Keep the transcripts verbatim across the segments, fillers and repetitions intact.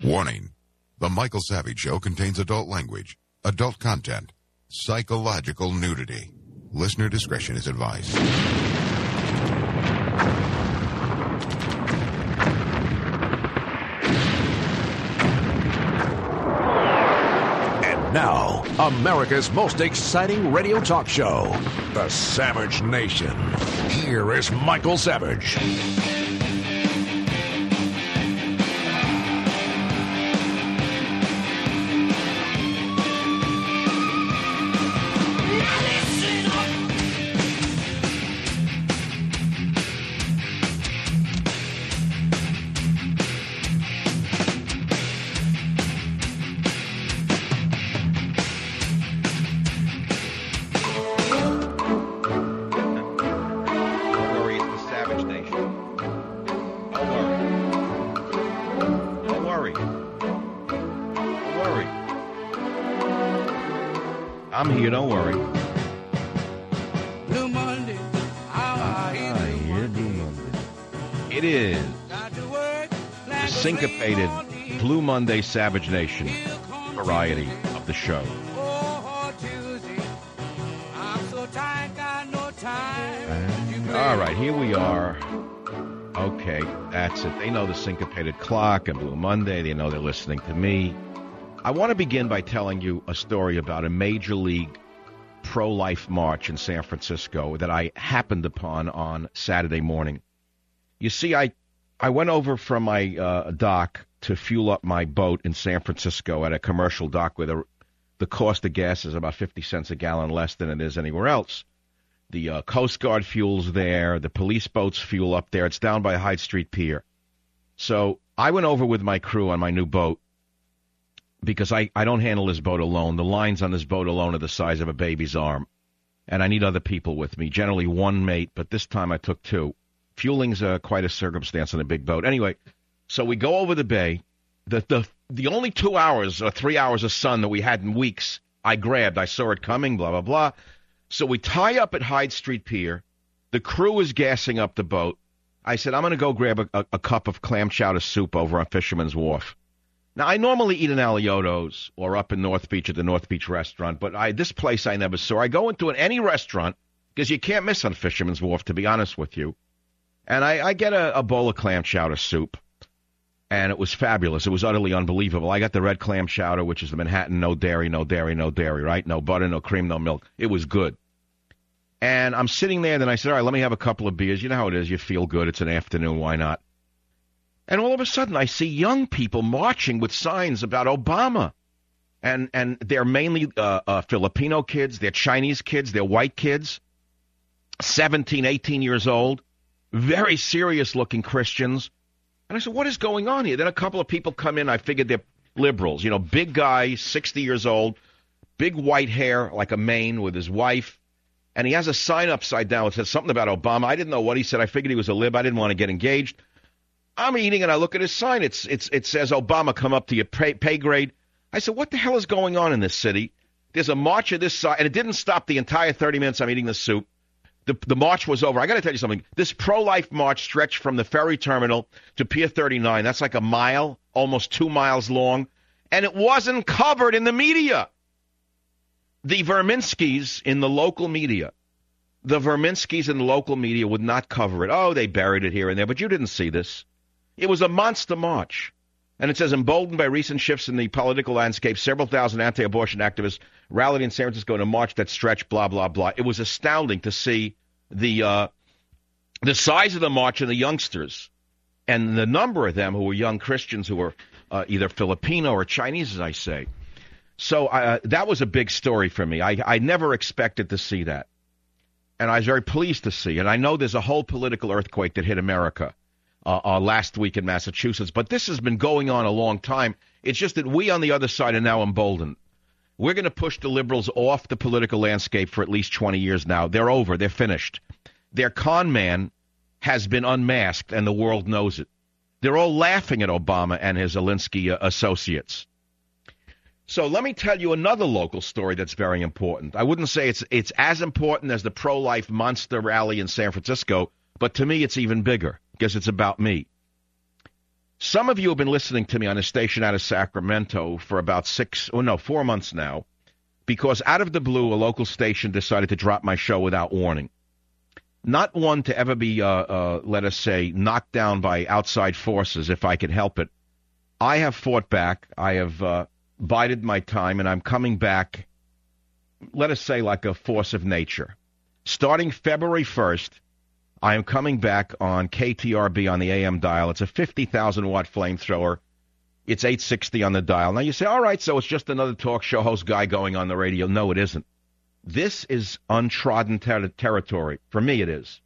Warning. The Michael Savage Show contains adult language, adult content, psychological nudity. Listener discretion is advised. And now, America's most exciting radio talk show, The Savage Nation. Here is Michael Savage. I'm here, don't worry. Blue Monday. Ah, yeah, Blue Monday. It is the syncopated Blue Monday Savage Nation variety of the show. And, all right, here we are. Okay, that's it. They know the syncopated clock and Blue Monday. They know they're listening to me. I want to begin by telling you a story about a major league pro-life march in San Francisco that I happened upon on Saturday morning. You see, I, I went over from my uh, dock to fuel up my boat in San Francisco at a commercial dock where the, the cost of gas is about fifty cents a gallon less than it is anywhere else. The uh, Coast Guard fuels there. The police boats fuel up there. It's down by Hyde Street Pier. So I went over with my crew on my new boat, because I, I don't handle this boat alone. The lines on this boat alone are the size of a baby's arm, and I need other people with me, generally one mate, but this time I took two. Fueling's uh, quite a circumstance on a big boat. Anyway, so we go over the bay. The, the, the only two hours or three hours of sun that we had in weeks, I grabbed. I saw it coming, blah, blah, blah. So we tie up at Hyde Street Pier. The crew is gassing up the boat. I said, I'm going to go grab a, a, a cup of clam chowder soup over on Fisherman's Wharf. Now, I normally eat in Alioto's or up in North Beach at the North Beach restaurant, but I this place I never saw. I go into an, any restaurant, because you can't miss on Fisherman's Wharf, to be honest with you. And I, I get a, a bowl of clam chowder soup, and it was fabulous. It was utterly unbelievable. I got the red clam chowder, which is the Manhattan, no dairy, no dairy, no dairy, right? No butter, no cream, no milk. It was good. And I'm sitting there, and then I said, all right, let me have a couple of beers. You know how it is. You feel good. It's an afternoon. Why not? And all of a sudden, I see young people marching with signs about Obama. And and they're mainly uh, uh, Filipino kids, they're Chinese kids, they're white kids, seventeen, eighteen years old, very serious-looking Christians. And I said, what is going on here? Then a couple of people come in. I figured they're liberals. You know, big guy, sixty years old, big white hair like a mane with his wife. And he has a sign upside down that says something about Obama. I didn't know what he said. I figured he was a lib. I didn't want to get engaged. I'm eating, and I look at his sign. It's it's It says, Obama, come up to your pay, pay grade. I said, what the hell is going on in this city? There's a march of this size, and it didn't stop the entire thirty minutes I'm eating the soup. The, the march was over. I got to tell you something. This pro-life march stretched from the ferry terminal to Pier thirty-nine. That's like a mile, almost two miles long, and it wasn't covered in the media. The Verminskys in the local media, the Verminskys in the local media would not cover it. Oh, they buried it here and there, but you didn't see this. It was a monster march. And it says, emboldened by recent shifts in the political landscape, several thousand anti-abortion activists rallied in San Francisco in a march that stretched, blah, blah, blah. It was astounding to see the uh, the size of the march and the youngsters and the number of them who were young Christians who were uh, either Filipino or Chinese, as I say. So uh, that was a big story for me. I, I never expected to see that. And I was very pleased to see. And I know there's a whole political earthquake that hit America Uh, uh, last week in Massachusetts. But this has been going on a long time. It's just that we on the other side are now emboldened. We're going to push the liberals off the political landscape for at least twenty years now. They're over. They're finished. Their con man has been unmasked, and the world knows it. They're all laughing at Obama and his Alinsky uh, associates. So let me tell you another local story that's very important. I wouldn't say it's it's as important as the pro-life monster rally in San Francisco, but to me it's even bigger, because it's about me. Some of you have been listening to me on a station out of Sacramento for about six, oh no, four months now, because out of the blue, a local station decided to drop my show without warning. Not one to ever be, uh, uh, let us say, knocked down by outside forces, if I could help it. I have fought back. I have uh, bided my time, and I'm coming back, let us say, like a force of nature. Starting February first, I am coming back on K T R B on the A M dial. It's a fifty thousand watt flamethrower. It's eight sixty on the dial. Now you say, all right, so it's just another talk show host guy going on the radio. No, it isn't. This is untrodden ter- territory. For me, it is.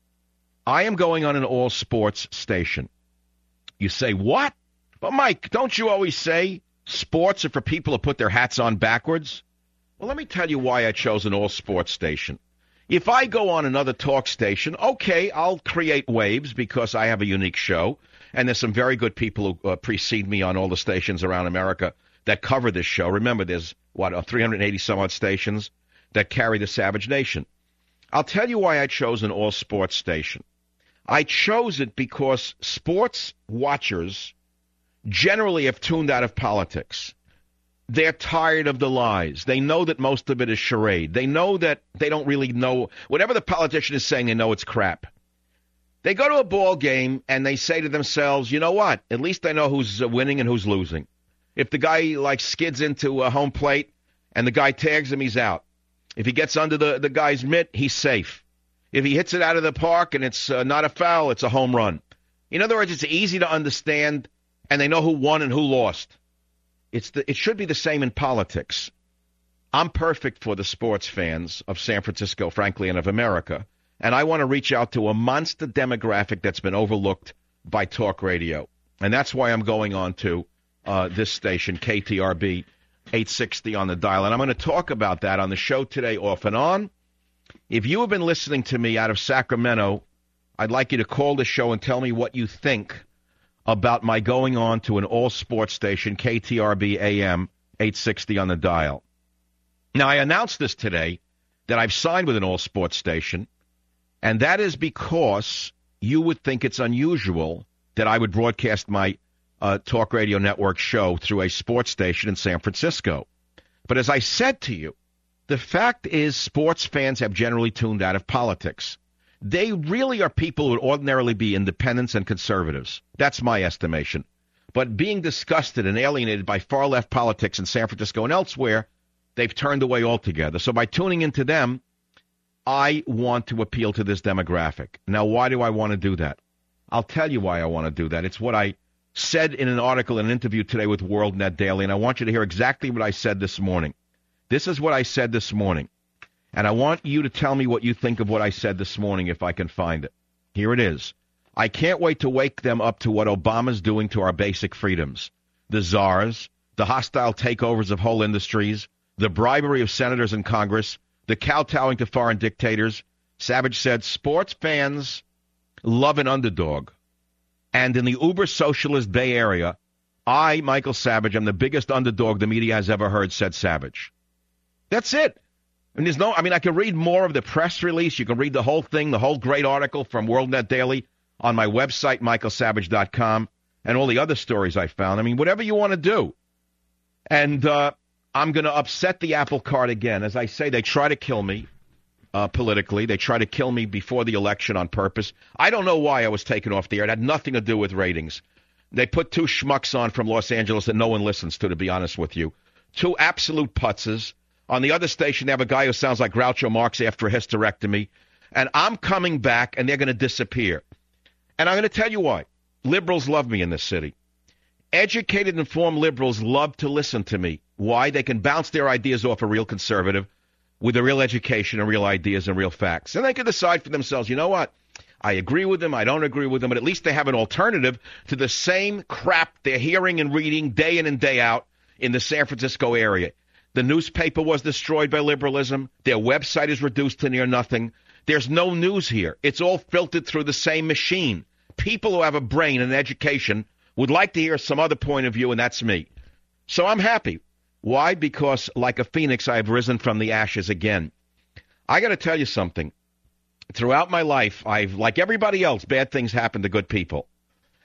I am going on an all-sports station. You say, what? But, Mike, don't you always say sports are for people who put their hats on backwards? Well, let me tell you why I chose an all-sports station. If I go on another talk station, okay, I'll create waves because I have a unique show, and there's some very good people who uh, precede me on all the stations around America that cover this show. Remember, there's, what, uh, three hundred eighty some odd stations that carry the Savage Nation. I'll tell you why I chose an all-sports station. I chose it because sports watchers generally have tuned out of politics. They're tired of the lies. They know that most of it is charade. They know that they don't really know. Whatever the politician is saying, they know it's crap. They go to a ball game and they say to themselves, you know what? At least I know who's winning and who's losing. If the guy, like, skids into a home plate and the guy tags him, he's out. If he gets under the, the guy's mitt, he's safe. If he hits it out of the park and it's uh, not a foul, it's a home run. In other words, it's easy to understand, and they know who won and who lost. It's the, it should be the same in politics. I'm perfect for the sports fans of San Francisco, frankly, and of America, and I want to reach out to a monster demographic that's been overlooked by talk radio, and that's why I'm going on to uh, this station, K T R B, eight sixty on the dial, and I'm going to talk about that on the show today off and on. If you have been listening to me out of Sacramento, I'd like you to call the show and tell me what you think about my going on to an all-sports station, K T R B A M, eight sixty on the dial. Now, I announced this today, that I've signed with an all-sports station, and that is because you would think it's unusual that I would broadcast my uh, talk radio network show through a sports station in San Francisco. But as I said to you, the fact is sports fans have generally tuned out of politics. They really are people who would ordinarily be independents and conservatives. That's my estimation. But being disgusted and alienated by far-left politics in San Francisco and elsewhere, they've turned away altogether. So by tuning into them, I want to appeal to this demographic. Now, why do I want to do that? I'll tell you why I want to do that. It's what I said in an article, in an interview today with World Net Daily, and I want you to hear exactly what I said this morning. This is what I said this morning. And I want you to tell me what you think of what I said this morning if I can find it. Here it is. I can't wait to wake them up to what Obama's doing to our basic freedoms. The czars, the hostile takeovers of whole industries, the bribery of senators in Congress, the kowtowing to foreign dictators. Savage said, sports fans love an underdog. And in the uber-socialist Bay Area, I, Michael Savage, am the biggest underdog the media has ever heard, said Savage. That's it. And there's no, I mean, I can read more of the press release. You can read the whole thing, the whole great article from World Net Daily on my website, michael savage dot com, and all the other stories I found. I mean, whatever you want to do. And uh, I'm going to upset the apple cart again. As I say, they try to kill me uh, politically. They try to kill me before the election on purpose. I don't know why I was taken off the air. It had nothing to do with ratings. They put two schmucks on from Los Angeles that no one listens to, to be honest with you. Two absolute putzes. On the other station, they have a guy who sounds like Groucho Marx after a hysterectomy. And I'm coming back, and they're going to disappear. And I'm going to tell you why. Liberals love me in this city. Educated, informed liberals love to listen to me. Why? They can bounce their ideas off a real conservative with a real education and real ideas and real facts. And they can decide for themselves, you know what? I agree with them, I don't agree with them, but at least they have an alternative to the same crap they're hearing and reading day in and day out in the San Francisco area. The newspaper was destroyed by liberalism. Their website is reduced to near nothing. There's no news here. It's all filtered through the same machine. People who have a brain and education would like to hear some other point of view, and that's me. So I'm happy. Why? Because like a phoenix, I have risen from the ashes again. I got to tell you something. Throughout my life, I've, like everybody else, bad things happen to good people.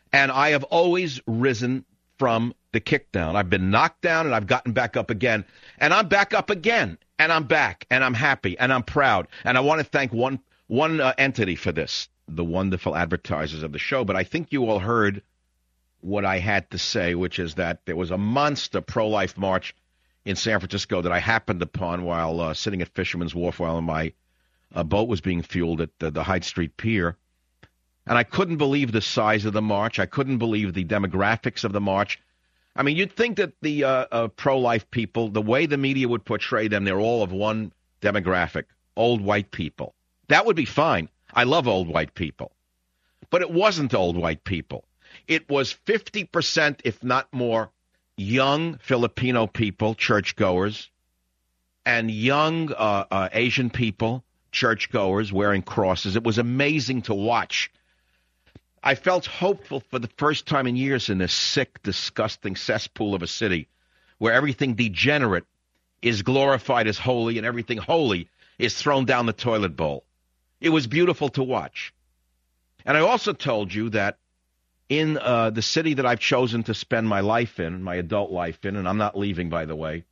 And I have always risen from the kick down. I've been knocked down, and I've gotten back up again. And I'm back up again, and I'm back, and I'm happy, and I'm proud. And I want to thank one one uh, entity for this, the wonderful advertisers of the show. But I think you all heard what I had to say, which is that there was a monster pro-life march in San Francisco that I happened upon while uh, sitting at Fisherman's Wharf while my uh, boat was being fueled at the, the Hyde Street Pier. And I couldn't believe the size of the march. I couldn't believe the demographics of the march. I mean, you'd think that the uh, uh, pro-life people, the way the media would portray them, they're all of one demographic, old white people. That would be fine. I love old white people. But it wasn't old white people. It was fifty percent, if not more, young Filipino people, churchgoers, and young uh, uh, Asian people, churchgoers, wearing crosses. It was amazing to watch. I felt hopeful for the first time in years in this sick, disgusting cesspool of a city where everything degenerate is glorified as holy and everything holy is thrown down the toilet bowl. It was beautiful to watch. And I also told you that in uh, the city that I've chosen to spend my life in, my adult life in, and I'm not leaving, by the way,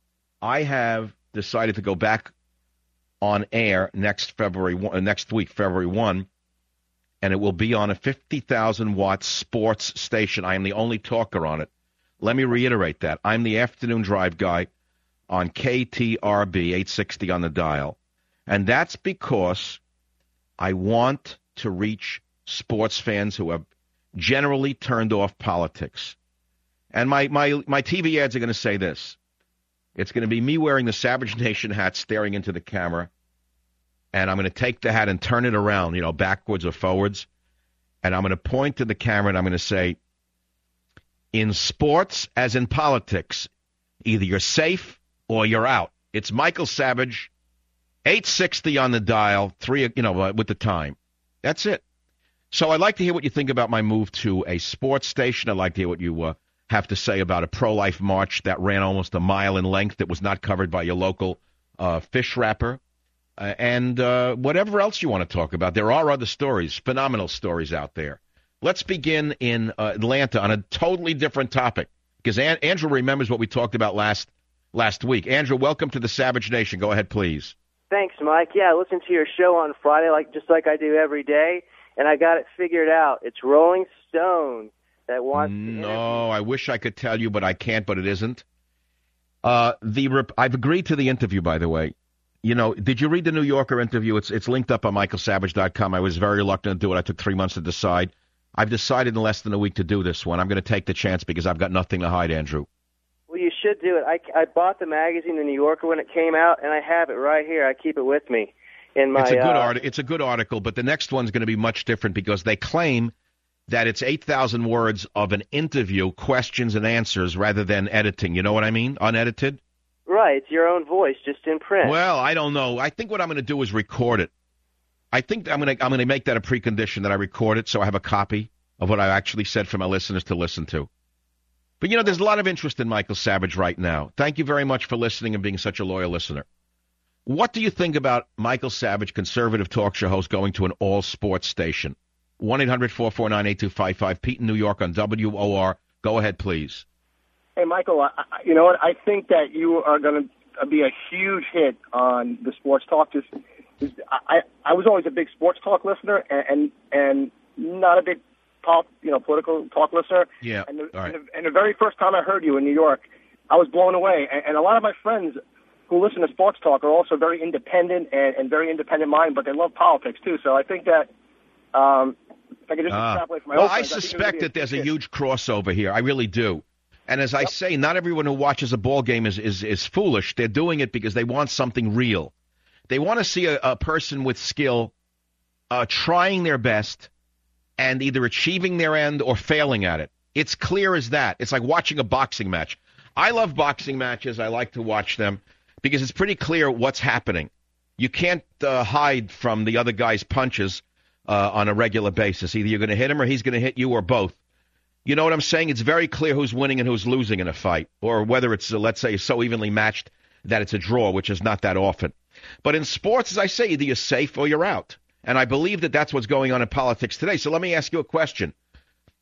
I have decided to go back on air next February, uh, next week, February first, and it will be on a fifty thousand watt sports station. I am the only talker on it. Let me reiterate that. I'm the afternoon drive guy on K T R B, eight sixty on the dial. And that's because I want to reach sports fans who have generally turned off politics. And my, my, my T V ads are going to say this. It's going to be me wearing the Savage Nation hat staring into the camera. And I'm going to take the hat and turn it around, you know, backwards or forwards. And I'm going to point to the camera and I'm going to say, in sports as in politics, either you're safe or you're out. It's Michael Savage, eight sixty on the dial, three, you know, uh, with the time. That's it. So I'd like to hear what you think about my move to a sports station. I'd like to hear what you uh, have to say about a pro-life march that ran almost a mile in length that was not covered by your local uh, fish wrapper. Uh, and uh, whatever else you want to talk about. There are other stories, phenomenal stories out there. Let's begin in uh, Atlanta on a totally different topic, because An- Andrew remembers what we talked about last last week. Andrew, welcome to the Savage Nation. Go ahead, please. Thanks, Mike. Yeah, I listened to your show on Friday, like just like I do every day, and I got it figured out. It's Rolling Stone that wants to No, interview. I wish I could tell you, but I can't, but it isn't. Uh, the rep- I've agreed to the interview, by the way. You know, did you read the New Yorker interview? It's it's linked up on michael savage dot com. I was very reluctant to do it. I took three months to decide. I've decided in less than a week to do this one. I'm going to take the chance because I've got nothing to hide, Andrew. Well, you should do it. I, I bought the magazine, The New Yorker, when it came out, and I have it right here. I keep it with me. In my, it's a good uh, art. It's a good article, but the next one's going to be much different because they claim that it's eight thousand words of an interview, questions and answers, rather than editing. You know what I mean? Unedited. Right, it's your own voice, just in print. Well, I don't know. I think what I'm going to do is record it. I think I'm going to I'm going to make that a precondition that I record it so I have a copy of what I actually said for my listeners to listen to. But, you know, there's a lot of interest in Michael Savage right now. Thank you very much for listening and being such a loyal listener. What do you think about Michael Savage, conservative talk show host, going to an all-sports station? one eight hundred four four nine eight two five five. Pete in New York on W O R. Go ahead, please. Hey, Michael, I, you know what? I think that you are going to be a huge hit on the sports talk. Just, just I, I was always a big sports talk listener and and, and not a big pop, you know, political talk listener. Yeah. And the, all right. and, the, and the very first time I heard you in New York, I was blown away. And, and a lot of my friends who listen to sports talk are also very independent and, and very independent mind, but they love politics too. So I think that um, if I could just Ah. extrapolate from my Well, own I friends, think it would suspect be that there's a hit. huge crossover here. I really do. And as I say, not everyone who watches a ball game is, is, is foolish. They're doing it because they want something real. They want to see a, a person with skill uh, trying their best and either achieving their end or failing at it. It's clear as that. It's like watching a boxing match. I love boxing matches. I like to watch them because it's pretty clear what's happening. You can't uh, hide from the other guy's punches uh, on a regular basis. Either you're going to hit him or he's going to hit you or both. You know what I'm saying? It's very clear who's winning and who's losing in a fight, or whether it's, uh, let's say, so evenly matched that it's a draw, which is not that often. But in sports, as I say, either you're safe or you're out. And I believe that that's what's going on in politics today. So let me ask you a question.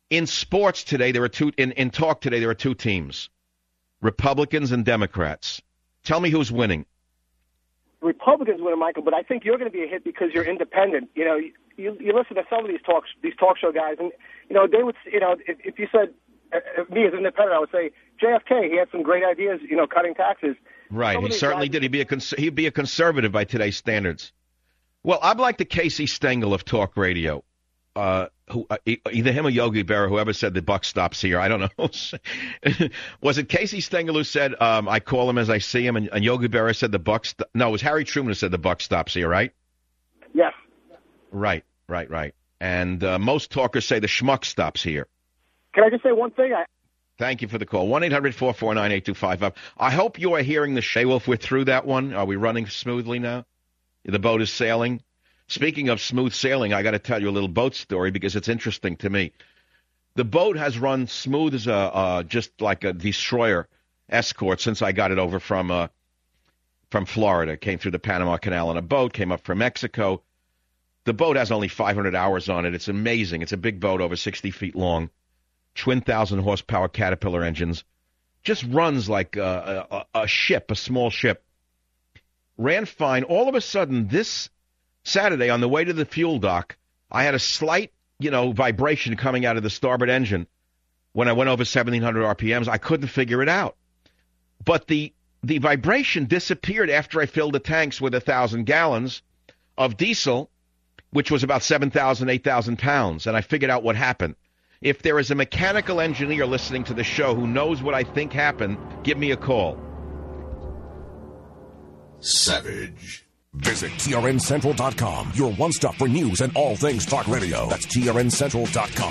In sports today, there are two. In, in talk today, there are two teams: Republicans and Democrats. Tell me who's winning. Republicans winning, Michael, but I think you're going to be a hit because you're independent. You know, you, you listen to some of these talk these talk show guys, and you know they would. You know, if, if you said uh, me as an independent, I would say J F K. He had some great ideas. You know, cutting taxes. Right, he certainly did. He'd be a cons- he'd be a conservative by today's standards. Well, I'm like the Casey Stengel of talk radio. Uh, who uh, either him or Yogi Berra, whoever said the buck stops here, I don't know. Was it Casey Stengel who said, um, I call him as I see him, and, and Yogi Berra said the buck st- No, it was Harry Truman who said the buck stops here, right? Yes. Right, right, right. And uh, most talkers say the schmuck stops here. Can I just say one thing? I- Thank you for the call. one eight hundred four four nine eight two five five. I hope you are hearing the show. If we're through that one, are we running smoothly now? The boat is sailing. Speaking of smooth sailing, I got to tell you a little boat story because it's interesting to me. The boat has run smooth as a uh, just like a destroyer escort since I got it over from uh, from Florida. Came through the Panama Canal on a boat, came up from Mexico. The boat has only five hundred hours on it. It's amazing. It's a big boat, over sixty feet long, twin thousand horsepower Caterpillar engines. Just runs like a, a, a ship, a small ship. Ran fine. All of a sudden, this Saturday, on the way to the fuel dock, I had a slight, you know, vibration coming out of the starboard engine. When I went over seventeen hundred R P Ms, I couldn't figure it out. But the the vibration disappeared after I filled the tanks with one thousand gallons of diesel, which was about seven thousand, eight thousand pounds, and I figured out what happened. If there is a mechanical engineer listening to the show who knows what I think happened, give me a call. Savage. Visit T R N Central dot com, your one-stop for news and all things talk radio. That's T R N Central dot com.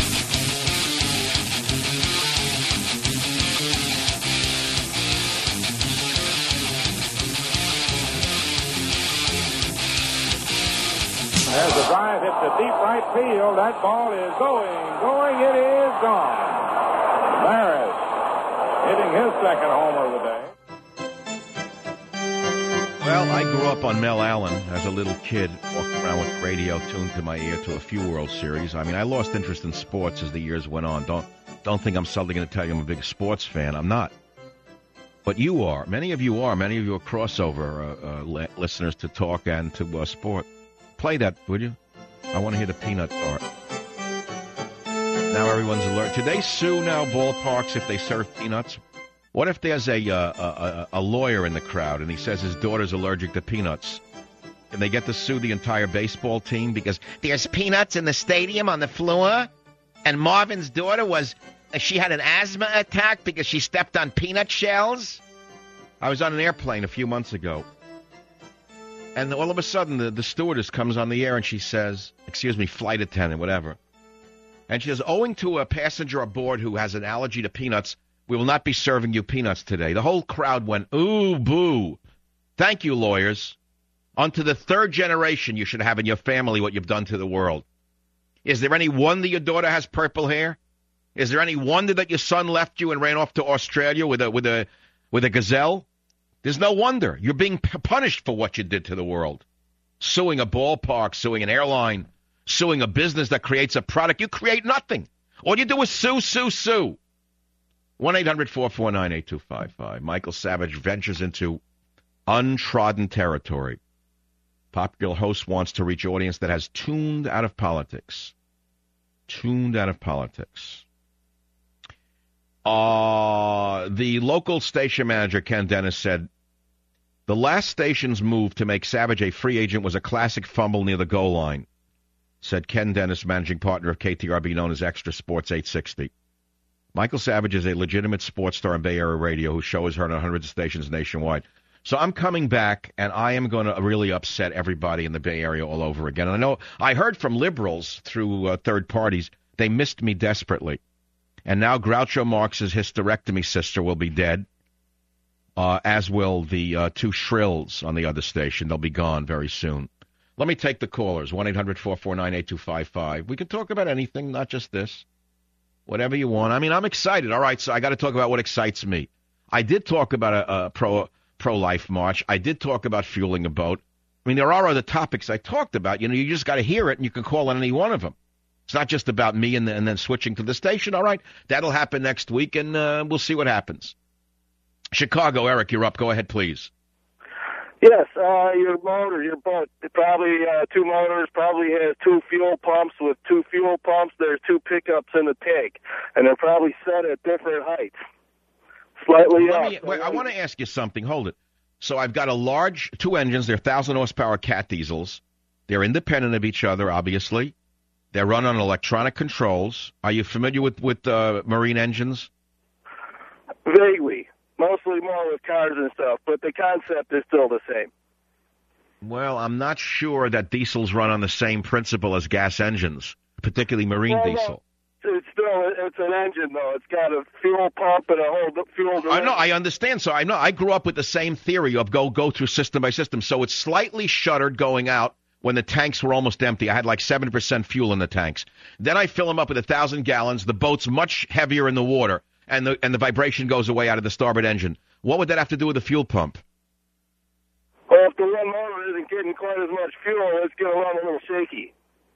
As the drive hits the deep right field, that ball is going, going, it is gone. Maris hitting his second homer of the day. Well, I grew up on Mel Allen as a little kid, walking around with radio tuned to my ear to a few World Series. I mean, I lost interest in sports as the years went on. Don't don't think I'm suddenly going to tell you I'm a big sports fan. I'm not. But you are. Many of you are. Many of you are crossover uh, uh, li- listeners to talk and to uh, sport. Play that, would you? I want to hear the peanut part. Now everyone's alert. Do they sue now ballparks if they serve peanuts? What if there's a, uh, a a lawyer in the crowd and he says his daughter's allergic to peanuts? Can they get to sue the entire baseball team because there's peanuts in the stadium on the floor? And Marvin's daughter was, she had an asthma attack because she stepped on peanut shells? I was on an airplane a few months ago. And all of a sudden, the, the stewardess comes on the air and she says, excuse me, flight attendant, whatever. And she says, owing to a passenger aboard who has an allergy to peanuts, we will not be serving you peanuts today. The whole crowd went, ooh, boo. Thank you, lawyers. Unto the third generation you should have in your family what you've done to the world. Is there any wonder your daughter has purple hair? Is there any wonder that your son left you and ran off to Australia with a with a with a gazelle? There's no wonder. You're being p- punished for what you did to the world. Suing a ballpark, suing an airline, suing a business that creates a product. You create nothing. All you do is sue, sue, sue. one eight hundred four four nine eight two five five. Michael Savage ventures into untrodden territory. Popular host wants to reach audience that has tuned out of politics. Tuned out of politics. Uh, the local station manager, Ken Dennis, said, the last station's move to make Savage a free agent was a classic fumble near the goal line, said Ken Dennis, managing partner of K T R B, known as Extra Sports eight sixty. Michael Savage is a legitimate sports star in Bay Area radio whose show is heard on hundreds of stations nationwide. So I'm coming back, and I am going to really upset everybody in the Bay Area all over again. And I know I heard from liberals through uh, third parties. They missed me desperately. And now Groucho Marx's hysterectomy sister will be dead, uh, as will the uh, two shrills on the other station. They'll be gone very soon. Let me take the callers, one eight hundred four four nine eight two five five. We can talk about anything, not just this. Whatever you want. I mean, I'm excited. All right, so I got to talk about what excites me. I did talk about a, a pro, pro-life march. I did talk about fueling a boat. I mean, there are other topics I talked about. You know, you just got to hear it, and you can call on any one of them. It's not just about me and, and then switching to the station. All right, that'll happen next week, and uh, we'll see what happens. Chicago, Eric, you're up. Go ahead, please. Yes, uh, your motor, your boat, probably uh, two motors, probably has two fuel pumps. With two fuel pumps, there's two pickups in the tank, and they're probably set at different heights, slightly Let up. me, wait, I want to ask you something. Hold it. So I've got a large, two engines. They're one thousand horsepower cat diesels. They're independent of each other, obviously. They're run on electronic controls. Are you familiar with, with uh, marine engines? Vaguely. Mostly more with cars and stuff, but the concept is still the same. Well, I'm not sure that diesels run on the same principle as gas engines, particularly marine well, diesel. No, it's still it's an engine though. It's got a fuel pump and a whole fuel. I know, I understand. So I know I grew up with the same theory of go go through system by system. So it's slightly shuttered going out when the tanks were almost empty. I had like seven percent fuel in the tanks. Then I fill them up with a thousand gallons. The boat's much heavier in the water. And the and the vibration goes away out of the starboard engine. What would that have to do with the fuel pump? Well, if the one motor isn't getting quite as much fuel, it's going to run a little shaky.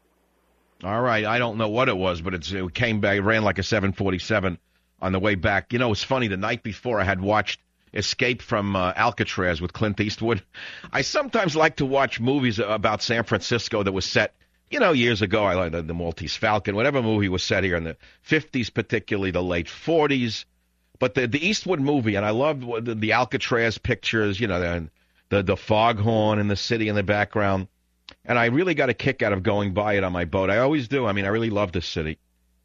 All right, I don't know what it was, but it's, it came back, it ran like a seven forty-seven on the way back. You know, it's funny, the night before I had watched Escape from uh, Alcatraz with Clint Eastwood. I sometimes like to watch movies about San Francisco that was set, you know, years ago. I like the, the Maltese Falcon, whatever movie was set here in the fifties, particularly the late forties. But the the Eastwood movie, and I love the, the Alcatraz pictures, you know, the, the the foghorn in the city in the background. And I really got a kick out of going by it on my boat. I always do. I mean, I really love this city.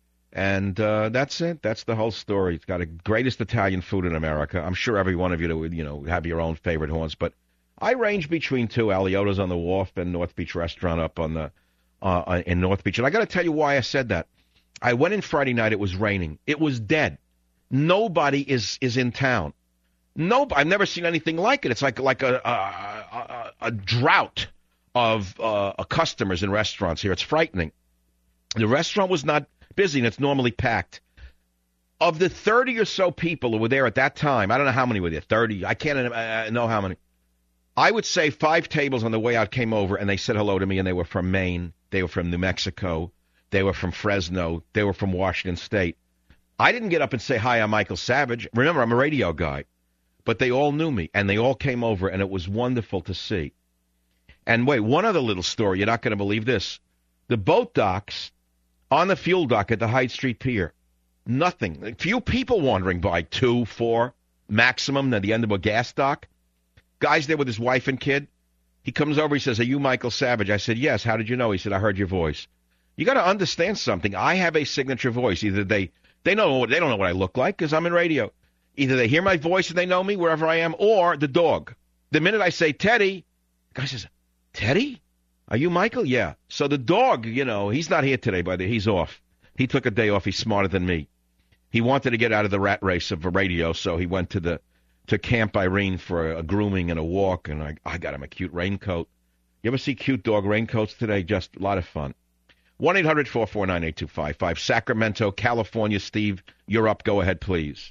And uh, that's it. That's the whole story. It's got the greatest Italian food in America. I'm sure every one of you would, you know, have your own favorite haunts. But I range between two, Aliota's on the Wharf and North Beach Restaurant up on the uh, in North Beach. And I got to tell you why I said that. I went in Friday night. It was raining. It was dead. Nobody is is in town. No, I've never seen anything like it. It's like like a a, a, a drought of uh, customers in restaurants here. It's frightening. The restaurant was not busy, and it's normally packed. Of the thirty or so people who were there at that time, I don't know how many were there, thirty, I can't uh, know how many. I would say five tables on the way out came over, and they said hello to me, and they were from Maine, they were from New Mexico, they were from Fresno, they were from Washington State. I didn't get up and say, hi, I'm Michael Savage. Remember, I'm a radio guy. But they all knew me, and they all came over, and it was wonderful to see. And wait, one other little story. You're not going to believe this. The boat docks on the fuel dock at the Hyde Street Pier, nothing. A few people wandering by, two, four, maximum at the end of a gas dock. Guy's there with his wife and kid. He comes over, he says, are you Michael Savage? I said, yes. How did you know? He said, I heard your voice. You got to understand something. I have a signature voice. Either they, they know they don't know what I look like because I'm in radio. Either they hear my voice and they know me wherever I am, or the dog. The minute I say Teddy, the guy says, Teddy? Are you Michael? Yeah. So the dog, you know, he's not here today, by the way. He's off. He took a day off. He's smarter than me. He wanted to get out of the rat race of radio, so he went to the to Camp Irene for a, a grooming and a walk, and I, I got him a cute raincoat. You ever see cute dog raincoats today? Just a lot of fun. one eight hundred four four nine eight two five five. Sacramento, California. Steve, you're up. Go ahead, please.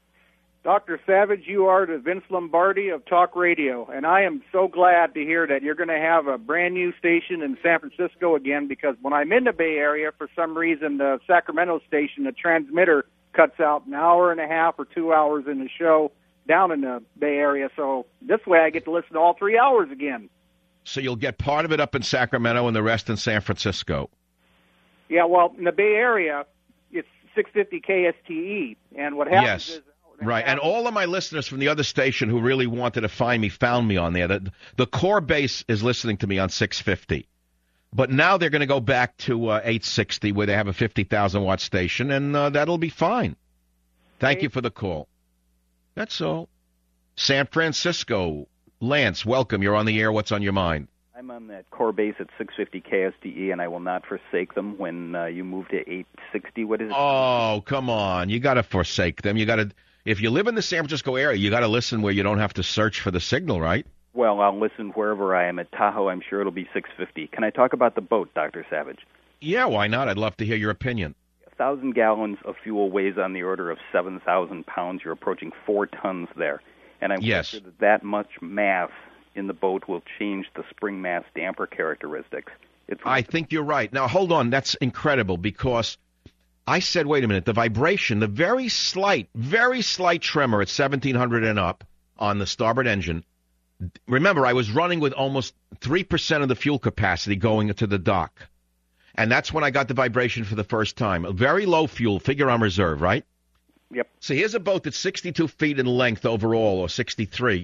Doctor Savage, you are the Vince Lombardi of talk radio, and I am so glad to hear that you're going to have a brand new station in San Francisco again, because when I'm in the Bay Area, for some reason, the Sacramento station, the transmitter cuts out an hour and a half or two hours in the show down in the Bay Area, so this way I get to listen to all three hours again. So you'll get part of it up in Sacramento and the rest in San Francisco. Yeah, well, in the Bay Area, it's six fifty K S T E, and what happens yes. is... Right, and all of my listeners from the other station who really wanted to find me found me on there. The, the core base is listening to me on six fifty. But now they're going to go back to uh, eight sixty where they have a fifty thousand watt station, and uh, that'll be fine. Thank you for the call. That's all. San Francisco. Lance, welcome. You're on the air. What's on your mind? I'm on that core base at six fifty K S T E, and I will not forsake them when uh, you move to eight sixty. What is it? Oh, come on. You got to forsake them. You got to... If you live in the San Francisco area, you got to listen where you don't have to search for the signal, right? Well, I'll listen wherever I am. At Tahoe, I'm sure it'll be six fifty. Can I talk about the boat, Doctor Savage? Yeah, why not? I'd love to hear your opinion. A thousand gallons of fuel weighs on the order of seven thousand pounds. You're approaching four tons there. And I'm yes. sure that that much mass in the boat will change the spring mass damper characteristics. It's I think you're right. Now, hold on. That's incredible because I said, wait a minute, the vibration, the very slight, very slight tremor at seventeen hundred and up on the starboard engine. Remember, I was running with almost three percent of the fuel capacity going to the dock. And that's when I got the vibration for the first time. A very low fuel, figure on reserve, right? Yep. So here's a boat that's sixty-two feet in length overall, or sixty-three.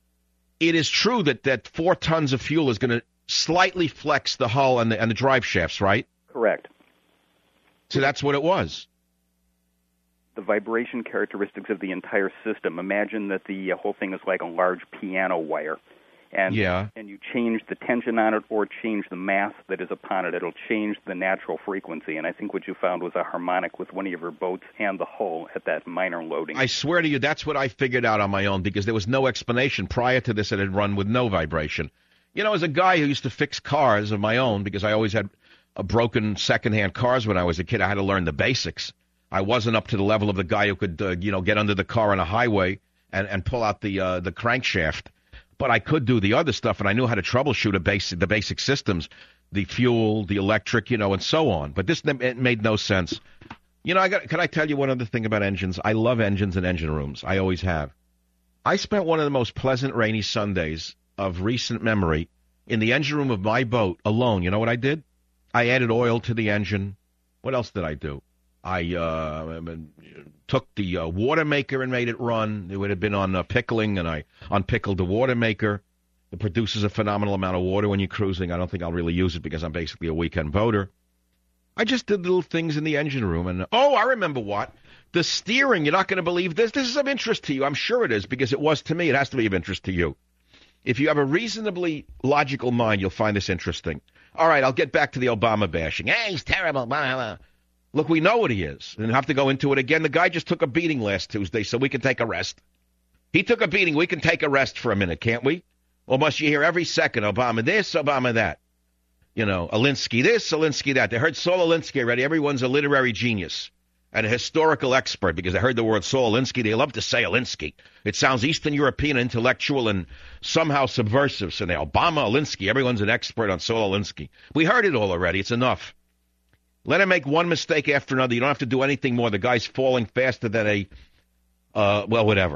It is true that, that four tons of fuel is going to slightly flex the hull and the, and the drive shafts, right? Correct. So that's what it was. The vibration characteristics of the entire system. Imagine that the whole thing is like a large piano wire. And, yeah. and you change the tension on it or change the mass that is upon it. It'll change the natural frequency. And I think what you found was a harmonic with one of your boats and the hull at that minor loading. I swear to you, that's what I figured out on my own because there was no explanation. Prior to this, it had run with no vibration. You know, as a guy who used to fix cars of my own, because I always had a broken secondhand cars when I was a kid, I had to learn the basics. I wasn't up to the level of the guy who could, uh, you know, get under the car on a highway and, and pull out the uh, the crankshaft. But I could do the other stuff, and I knew how to troubleshoot a basic, the basic systems, the fuel, the electric, you know, and so on. But this it made no sense. You know, I got. Can I tell you one other thing about engines? I love engines and engine rooms. I always have. I spent one of the most pleasant rainy Sundays of recent memory in the engine room of my boat alone. You know what I did? I added oil to the engine. What else did I do? I uh, took the uh, water maker and made it run. It would have been on uh, pickling, and I unpickled the water maker. It produces a phenomenal amount of water when you're cruising. I don't think I'll really use it because I'm basically a weekend boater. I just did little things in the engine room. And oh, I remember what. The steering, you're not going to believe this. This is of interest to you. I'm sure it is because it was to me. It has to be of interest to you. If you have a reasonably logical mind, you'll find this interesting. All right, I'll get back to the Obama bashing. Hey, he's terrible. Blah, blah. Look, we know what he is. And have to go into it again. The guy just took a beating last Tuesday, so we can take a rest. He took a beating. We can take a rest for a minute, can't we? Or must you hear every second, Obama this, Obama that? You know, Alinsky this, Alinsky that. They heard Saul Alinsky already. Everyone's a literary genius and a historical expert because they heard the word Saul Alinsky. They love to say Alinsky. It sounds Eastern European, intellectual, and somehow subversive. So they Obama, Alinsky. Everyone's an expert on Saul Alinsky. We heard it all already. It's enough. Let him make one mistake after another. You don't have to do anything more. The guy's falling faster than a, uh, well, whatever.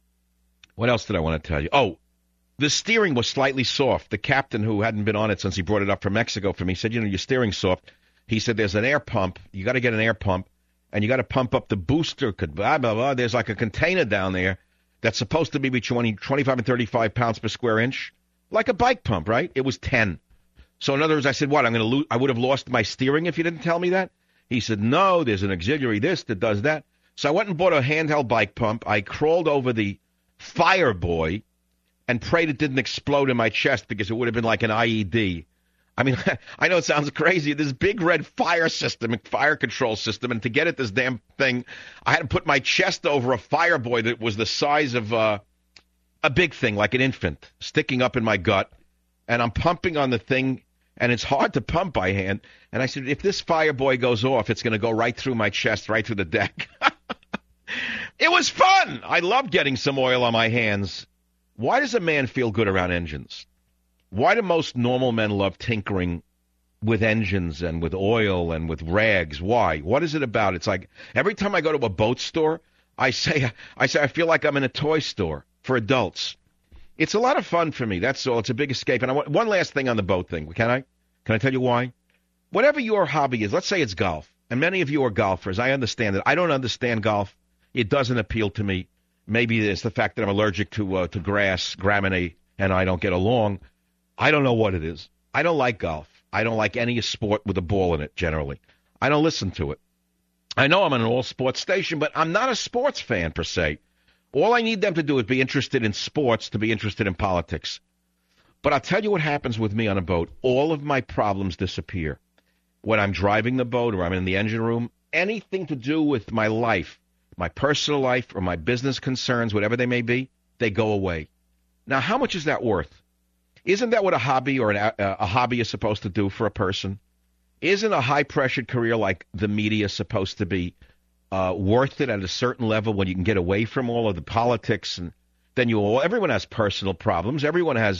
What else did I want to tell you? Oh, the steering was slightly soft. The captain, who hadn't been on it since he brought it up from Mexico for me, said, you know, your steering's soft. He said, there's an air pump. You got to get an air pump, and you got to pump up the booster. Blah, blah, blah. There's like a container down there that's supposed to be between twenty-five and thirty-five pounds per square inch, like a bike pump, right? It was ten. So in other words, I said, what, I'm going to lose? I would have lost my steering if you didn't tell me that? He said, no, there's an auxiliary this that does that. So I went and bought a handheld bike pump. I crawled over the Fireboy and prayed it didn't explode in my chest because it would have been like an I E D. I mean, I know it sounds crazy. This big red fire system, fire control system, and to get at this damn thing, I had to put my chest over a Fireboy that was the size of uh, a big thing, like an infant, sticking up in my gut. And I'm pumping on the thing, and it's hard to pump by hand. And I said, if this Fireboy goes off, it's going to go right through my chest, right through the deck. It was fun. I loved getting some oil on my hands. Why does a man feel good around engines? Why do most normal men love tinkering with engines and with oil and with rags? Why? What is it about? It's like every time I go to a boat store, I say, I say, I feel like I'm in a toy store for adults. It's a lot of fun for me. That's all. It's a big escape. And I want one last thing on the boat thing. Can I? Can I tell you why? Whatever your hobby is, let's say it's golf, and many of you are golfers. I understand it. I don't understand golf. It doesn't appeal to me. Maybe it's the fact that I'm allergic to uh, to grass, Gramineae, and I don't get along. I don't know what it is. I don't like golf. I don't like any sport with a ball in it, generally. I don't listen to it. I know I'm on an all-sports station, but I'm not a sports fan, per se. All I need them to do is be interested in sports to be interested in politics. But I'll tell you what happens with me on a boat. All of my problems disappear. When I'm driving the boat or I'm in the engine room, anything to do with my life, my personal life or my business concerns, whatever they may be, they go away. Now, how much is that worth? Isn't that what a hobby or an, a, a hobby is supposed to do for a person? Isn't a high-pressured career like the media supposed to be Uh, worth it at a certain level when you can get away from all of the politics? And then you all, everyone has personal problems. Everyone has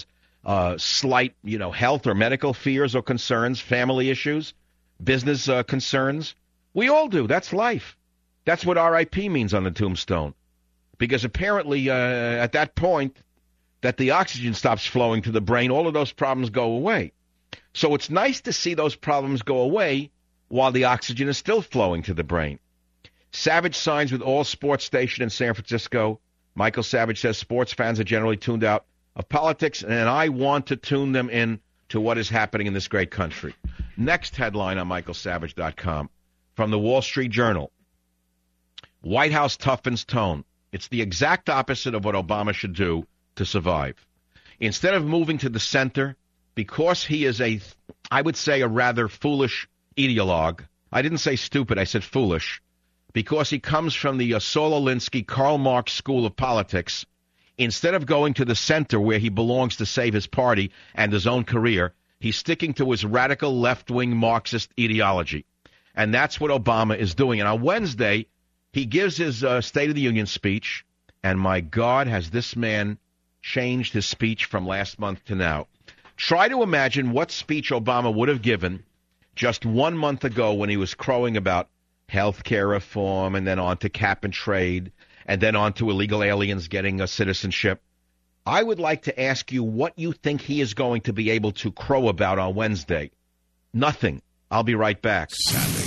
uh, slight, you know, health or medical fears or concerns, family issues, business uh, concerns. We all do. That's life. That's what R I P means on the tombstone. Because apparently uh, at that point that the oxygen stops flowing to the brain, all of those problems go away. So it's nice to see those problems go away while the oxygen is still flowing to the brain. Savage signs with all sports station in San Francisco. Michael Savage says sports fans are generally tuned out of politics, and I want to tune them in to what is happening in this great country. Next headline on michael savage dot com from the Wall Street Journal. White House toughens tone. It's the exact opposite of what Obama should do to survive. Instead of moving to the center, because he is a, I would say, a rather foolish ideologue. I didn't say stupid, I said foolish. Because he comes from the uh, Saul Alinsky, Karl Marx school of politics, instead of going to the center where he belongs to save his party and his own career, he's sticking to his radical left-wing Marxist ideology. And that's what Obama is doing. And on Wednesday, he gives his uh, State of the Union speech, and my God, has this man changed his speech from last month to now. Try to imagine what speech Obama would have given just one month ago when he was crowing about health care reform and then on to cap and trade and then on to illegal aliens getting a citizenship. I would like to ask you what you think he is going to be able to crow about on Wednesday. Nothing. I'll be right back. Savage.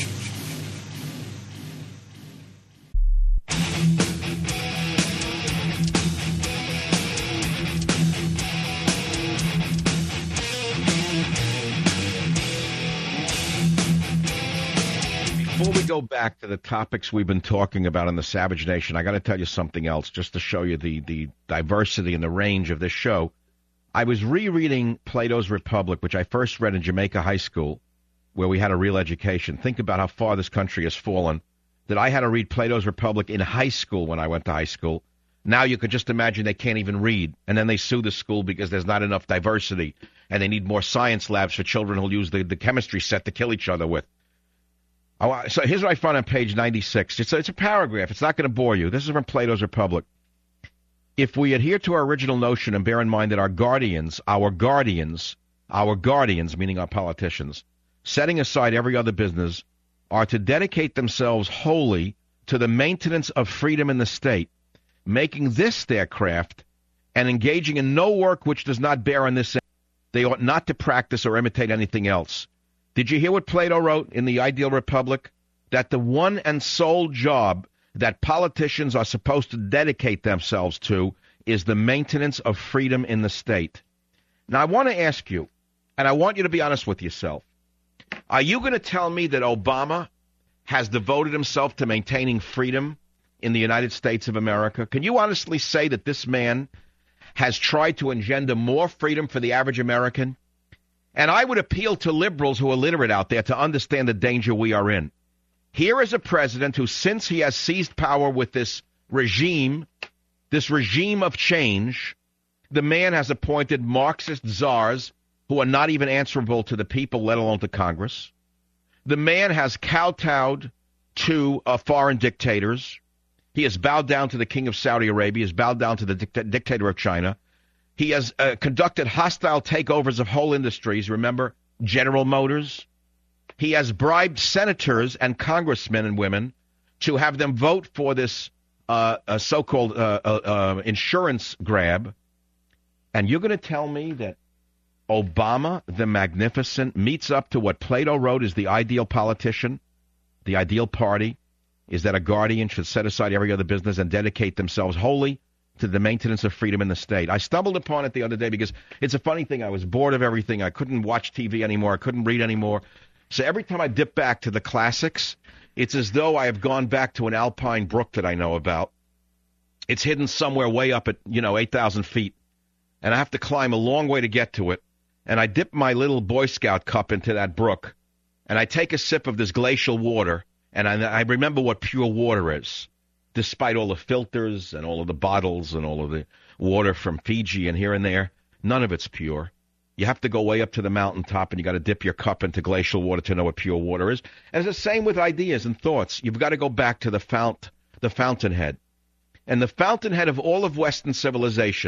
Before we go back to the topics we've been talking about on the Savage Nation, I got to tell you something else just to show you the, the diversity and the range of this show. I was rereading Plato's Republic, which I first read in Jamaica High School, where we had a real education. Think about how far this country has fallen, that I had to read Plato's Republic in high school when I went to high school. Now you could just imagine they can't even read, and then they sue the school because there's not enough diversity, and they need more science labs for children who'll use the, the chemistry set to kill each other with. Oh, so here's what I found on page ninety-six. It's a, it's a paragraph. It's not going to bore you. This is from Plato's Republic. If we adhere to our original notion and bear in mind that our guardians, our guardians, our guardians, meaning our politicians, setting aside every other business, are to dedicate themselves wholly to the maintenance of freedom in the state, making this their craft, and engaging in no work which does not bear on this end, they ought not to practice or imitate anything else. Did you hear what Plato wrote in The Ideal Republic? That the one and sole job that politicians are supposed to dedicate themselves to is the maintenance of freedom in the state. Now, I want to ask you, and I want you to be honest with yourself, are you going to tell me that Obama has devoted himself to maintaining freedom in the United States of America? Can you honestly say that this man has tried to engender more freedom for the average American? And I would appeal to liberals who are literate out there to understand the danger we are in. Here is a president who, since he has seized power with this regime, this regime of change, the man has appointed Marxist czars who are not even answerable to the people, let alone to Congress. The man has kowtowed to uh, foreign dictators. He has bowed down to the king of Saudi Arabia. He has bowed down to the dict- dictator of China. He has uh, conducted hostile takeovers of whole industries. Remember General Motors? He has bribed senators and congressmen and women to have them vote for this uh, uh, so-called uh, uh, uh, insurance grab. And you're going to tell me that Obama, the magnificent, meets up to what Plato wrote is the ideal politician, the ideal party, is that a guardian should set aside every other business and dedicate themselves wholly to the maintenance of freedom in the state. I stumbled upon it the other day because it's a funny thing. I was bored of everything. I couldn't watch T V anymore. I couldn't read anymore. So every time I dip back to the classics, it's as though I have gone back to an alpine brook that I know about. It's hidden somewhere way up at, you know, eight thousand feet. And I have to climb a long way to get to it. And I dip my little Boy Scout cup into that brook. And I take a sip of this glacial water. And I, I remember what pure water is. Despite all the filters and all of the bottles and all of the water from Fiji and here and there, none of it's pure. You have to go way up to the mountaintop and you got to dip your cup into glacial water to know what pure water is. And it's the same with ideas and thoughts. You've got to go back to the fount, the fountainhead. And the fountainhead of all of Western civilization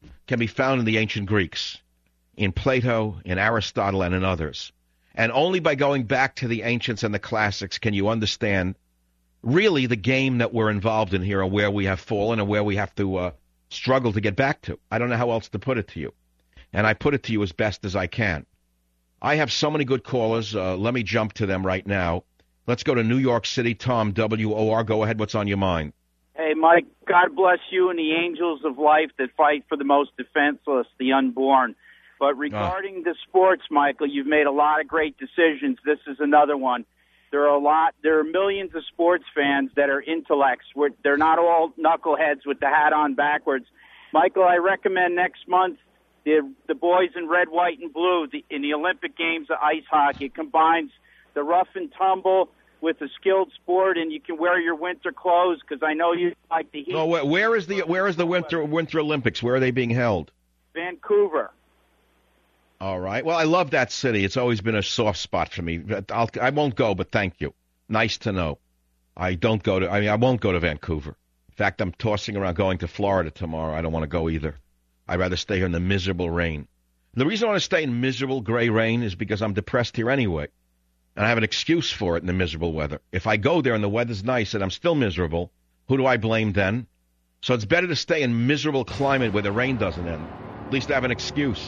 can be found in the ancient Greeks, in Plato, in Aristotle, and in others. And only by going back to the ancients and the classics can you understand really the game that we're involved in here, and where we have fallen and where we have to uh, struggle to get back to. I don't know how else to put it to you. And I put it to you as best as I can. I have so many good callers. Uh, let me jump to them right now. Let's go to New York City. Tom, W O R, go ahead. What's on your mind? Hey, Mike, God bless you and the angels of life that fight for the most defenseless, the unborn. But regarding oh. the sports, Michael, you've made a lot of great decisions. This is another one. There are a lot. There are millions of sports fans that are intellects. We're, they're not all knuckleheads with the hat on backwards. Michael, I recommend next month the the boys in red, white, and blue the, in the Olympic Games of ice hockey. It combines the rough and tumble with a skilled sport, and you can wear your winter clothes because I know you like the heat. Oh, where is the where is the winter Winter Olympics? Where are they being held? Vancouver. All right. Well, I love that city. It's always been a soft spot for me. I'll, I won't go, but thank you. Nice to know. I don't go to. I mean, I won't go to Vancouver. In fact, I'm tossing around going to Florida tomorrow. I don't want to go either. I'd rather stay here in the miserable rain. The reason I want to stay in miserable gray rain is because I'm depressed here anyway. And I have an excuse for it in the miserable weather. If I go there and the weather's nice and I'm still miserable, who do I blame then? So it's better to stay in miserable climate where the rain doesn't end. At least I have an excuse.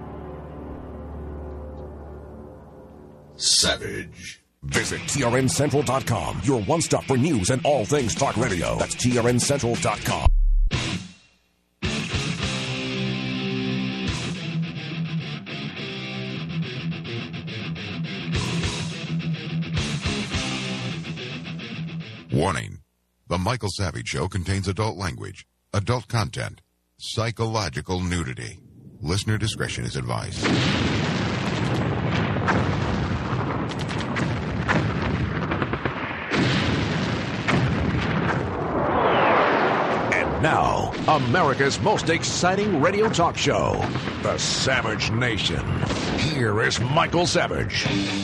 Savage. Visit T R N Central dot com, your one-stop for news and all things talk radio. That's T R N Central dot com. Warning. The Michael Savage Show contains adult language, adult content, psychological nudity. Listener discretion is advised. And now, America's most exciting radio talk show, The Savage Nation. Here is Michael Savage.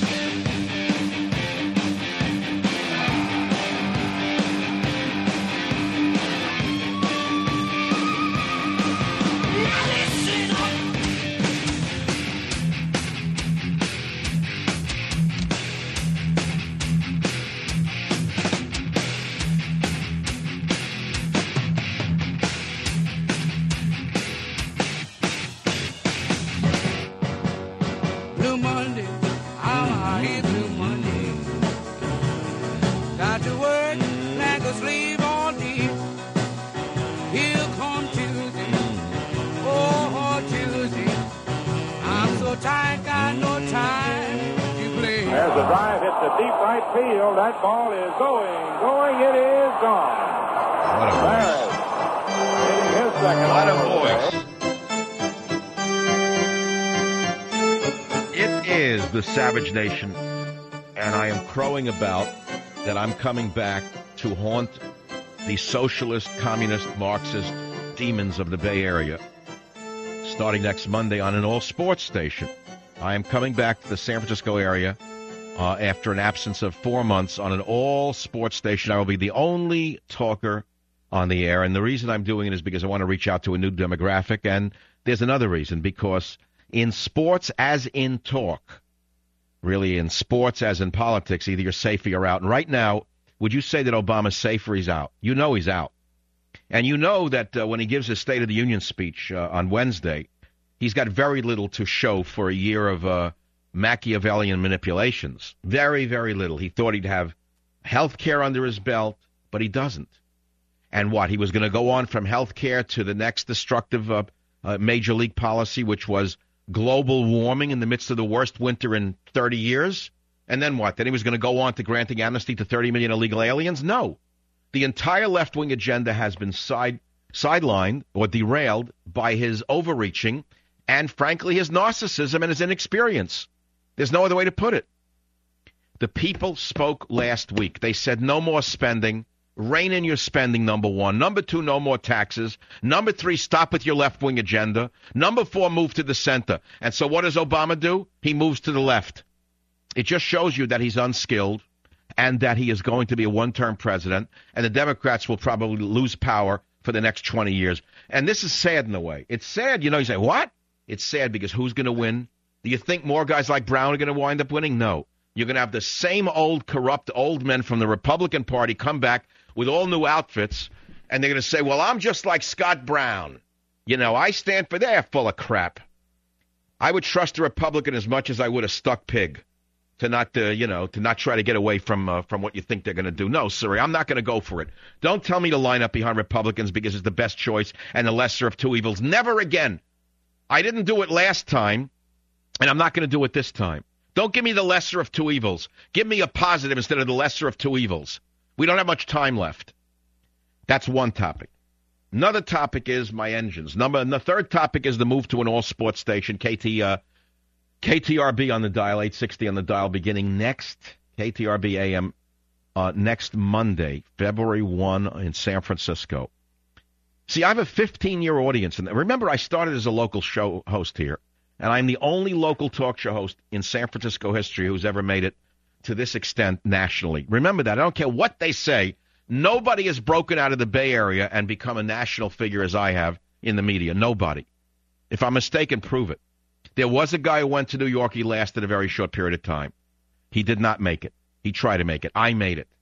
That ball is going, going, it is gone. What a voice. Hitting his second. What a voice. It is the Savage Nation, and I am crowing about that I'm coming back to haunt the socialist, communist, Marxist demons of the Bay Area, starting next Monday on an all-sports station. I am coming back to the San Francisco area Uh, after an absence of four months on an all-sports station. I will be the only talker on the air, and the reason I'm doing it is because I want to reach out to a new demographic, and there's another reason, because in sports as in talk, really in sports as in politics, either you're safe or you're out. And right now, would you say that Obama's safe or he's out? You know he's out. And you know that uh, when he gives his State of the Union speech uh, on Wednesday, he's got very little to show for a year of uh, Machiavellian manipulations. Very, very little. He thought he'd have health care under his belt, but he doesn't. And what? He was going to go on from health care to the next destructive uh, uh, major league policy, which was global warming in the midst of the worst winter in thirty years? And then what? Then he was going to go on to granting amnesty to thirty million illegal aliens? No. The entire left-wing agenda has been side sidelined or derailed by his overreaching and, frankly, his narcissism and his inexperience. There's no other way to put it. The people spoke last week. They said no more spending. Rein in your spending, number one. Number two, no more taxes. Number three, stop with your left-wing agenda. Number four, move to the center. And so what does Obama do? He moves to the left. It just shows you that he's unskilled and that he is going to be a one-term president, and the Democrats will probably lose power for the next twenty years. And this is sad in a way. It's sad, you know, you say, what? It's sad because who's going to win? Do you think more guys like Brown are going to wind up winning? No. You're going to have the same old, corrupt old men from the Republican Party come back with all new outfits, and they're going to say, well, I'm just like Scott Brown. You know, I stand for, they're full of crap. I would trust a Republican as much as I would a stuck pig to not, uh, you know, to not try to get away from uh, from what you think they're going to do. No, sorry, I'm not going to go for it. Don't tell me to line up behind Republicans because it's the best choice and the lesser of two evils. Never again. I didn't do it last time, and I'm not going to do it this time. Don't give me the lesser of two evils. Give me a positive instead of the lesser of two evils. We don't have much time left. That's one topic. Another topic is my engines. Number, and the third topic is the move to an all-sports station, K T, uh, K T R B on the dial, eight sixty on the dial, beginning next, K T R B A M, uh, next Monday, February first in San Francisco. See, I have a fifteen-year audience. And remember, I started as a local show host here, and I'm the only local talk show host in San Francisco history who's ever made it to this extent nationally. Remember that. I don't care what they say. Nobody has broken out of the Bay Area and become a national figure as I have in the media. Nobody. If I'm mistaken, prove it. There was a guy who went to New York. He lasted a very short period of time. He did not make it. He tried to make it. I made it.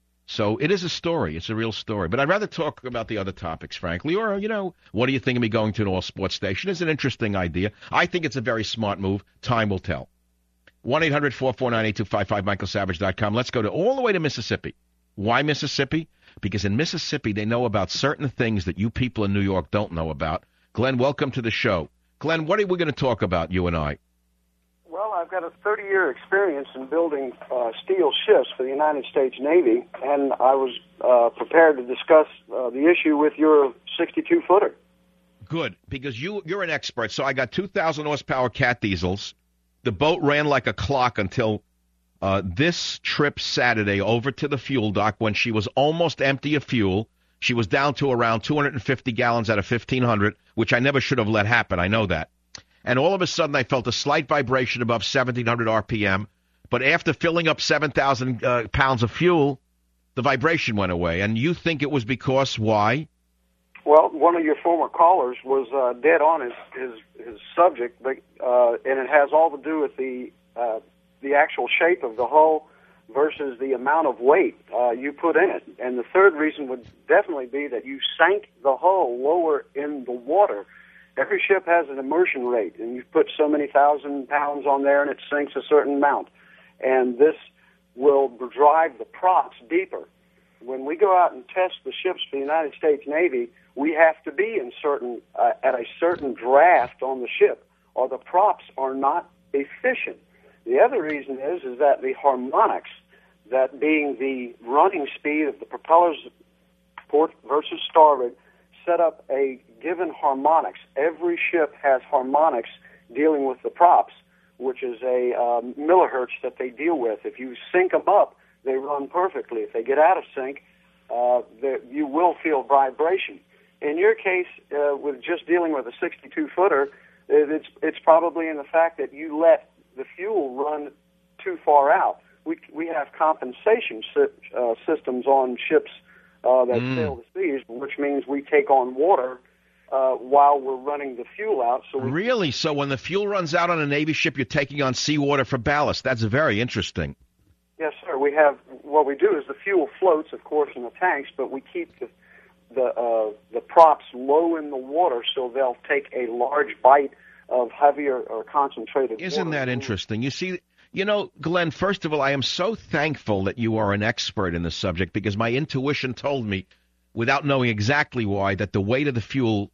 So it is a story. It's a real story. But I'd rather talk about the other topics, frankly. Or, you know, what do you think of me going to an all-sports station? It's an interesting idea. I think it's a very smart move. Time will tell. one eight hundred four four nine eight two five five, michael savage dot com. Let's go to all the way to Mississippi. Why Mississippi? Because in Mississippi, they know about certain things that you people in New York don't know about. Glenn, welcome to the show. Glenn, what are we going to talk about, you and I? Well, I've got a thirty-year experience in building uh, steel ships for the United States Navy, and I was uh, prepared to discuss uh, the issue with your sixty-two footer. Good, because you, you're an expert. So I got two thousand horsepower cat diesels. The boat ran like a clock until uh, this trip Saturday over to the fuel dock when she was almost empty of fuel. She was down to around two hundred fifty gallons out of fifteen hundred, which I never should have let happen. I know that. And all of a sudden, I felt a slight vibration above seventeen hundred R P M. But after filling up seven thousand uh, pounds of fuel, the vibration went away. And you think it was because why? Well, one of your former callers was uh, dead on his, his, his subject, but, uh, and it has all to do with the uh, the actual shape of the hull versus the amount of weight uh, you put in it. And the third reason would definitely be that you sank the hull lower in the water. Every ship has an immersion rate, and you put so many thousand pounds on there, and it sinks a certain amount. And this will drive the props deeper. When we go out and test the ships for the United States Navy, we have to be in certain uh, at a certain draft on the ship, or the props are not efficient. The other reason is is that the harmonics, that being the running speed of the propellers, port versus starboard, set up a given harmonics. Every ship has harmonics dealing with the props, which is a um, millihertz that they deal with. If you sync them up, they run perfectly. If they get out of sync, uh, you will feel vibration. In your case, uh, with just dealing with a sixty-two footer, it's it's probably in the fact that you let the fuel run too far out. We we have compensation si- uh, systems on ships uh, that mm. sail the seas, which means we take on water uh, while we're running the fuel out. So we really, so when the fuel runs out on a Navy ship, you're taking on seawater for ballast. That's very interesting. Yes, sir. We have what we do is the fuel floats, of course, in the tanks, but we keep the the uh, the props low in the water so they'll take a large bite of heavier or concentrated water. Isn't that interesting? You see, you know, Glenn, first of all, I am so thankful that you are an expert in this subject because my intuition told me, without knowing exactly why, that the weight of the fuel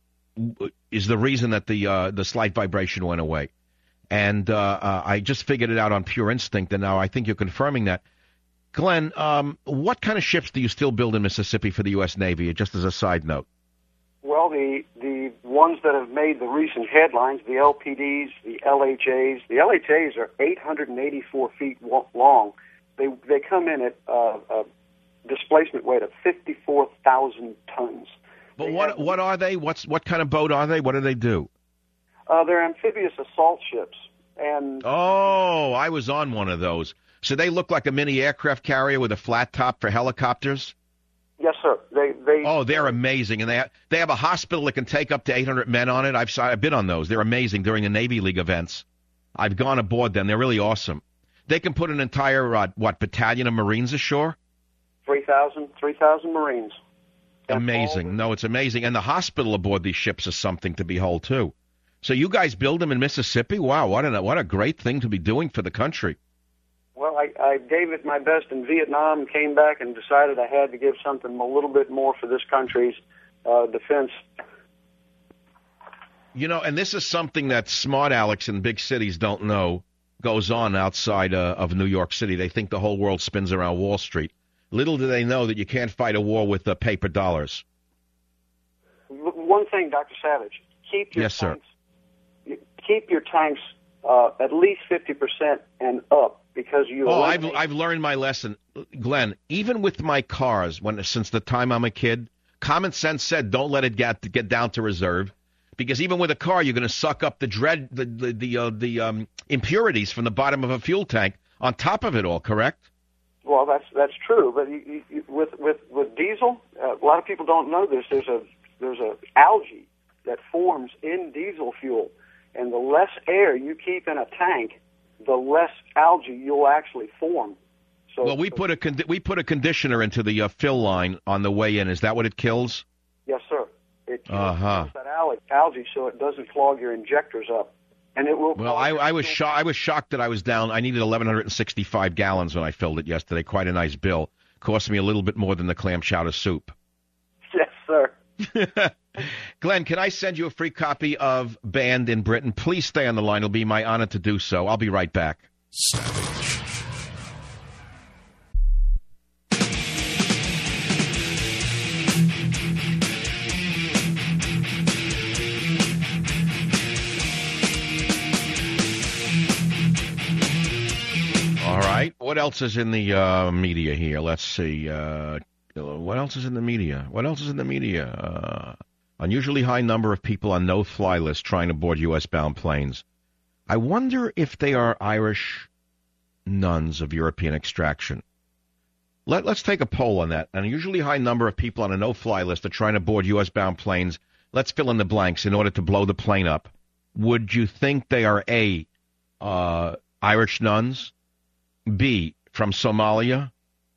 is the reason that the uh, the slight vibration went away. And uh, uh, I just figured it out on pure instinct, and now I think you're confirming that. Glenn, um, what kind of ships do you still build in Mississippi for the U S Navy, just as a side note? Well, the the ones that have made the recent headlines, the L P Ds, the L H As. The L H As are eight hundred eighty-four feet long. They they come in at uh, a displacement weight of fifty-four thousand tons. But they what have, what are they? What's what kind of boat are they? What do they do? Uh, they're amphibious assault ships. And oh, I was on one of those. So they look like a mini aircraft carrier with a flat top for helicopters? Yes, sir. They they. Oh, they're amazing, and they have, they have a hospital that can take up to eight hundred men on it. I've I've been on those. They're amazing during the Navy League events. I've gone aboard them. They're really awesome. They can put an entire uh, what battalion of Marines ashore. three thousand Marines. That's amazing. No, it's amazing, and the hospital aboard these ships is something to behold too. So you guys build them in Mississippi? Wow, what a what a great thing to be doing for the country. Well, I, I gave it my best in Vietnam, came back and decided I had to give something a little bit more for this country's uh, defense. You know, and this is something that smart Alex in big cities don't know goes on outside uh, of New York City. They think the whole world spins around Wall Street. Little do they know that you can't fight a war with uh, paper dollars. One thing, Doctor Savage, keep your yes, tanks, sir. keep your tanks uh, at least fifty percent and up. Because you oh, I've I've learned my lesson, Glenn. Even with my cars, when since the time I'm a kid, common sense said don't let it get get down to reserve, because even with a car, you're going to suck up the dread the the the, uh, the um, impurities from the bottom of a fuel tank on top of it all. Correct? Well, that's that's true. But you, you, with with with diesel, uh, a lot of people don't know this. There's a there's a algae that forms in diesel fuel, and the less air you keep in a tank, the less algae you'll actually form. So, well, we so, put a con- we put a conditioner into the uh, fill line on the way in. Is that what it kills? Yes, sir. It kills uh-huh. that algae, algae so it doesn't clog your injectors up, and it will. Well, I, I was shocked. I was shocked that I was down. I needed eleven sixty-five gallons when I filled it yesterday. Quite a nice bill. Cost me a little bit more than the clam chowder soup. Yes, sir. Glenn, can I send you a free copy of Banned in Britain? Please stay on the line. It'll be my honor to do so. I'll be right back. Savage. All right. What else is in the uh, media here? Let's see. Uh, what else is in the media? What else is in the media? Uh, unusually high number of people on no-fly list trying to board U S-bound planes. I wonder if they are Irish nuns of European extraction. Let, let's take a poll on that. An unusually high number of people on a no-fly list are trying to board U S-bound planes. Let's fill in the blanks in order to blow the plane up. Would you think they are A, uh, Irish nuns, B, from Somalia,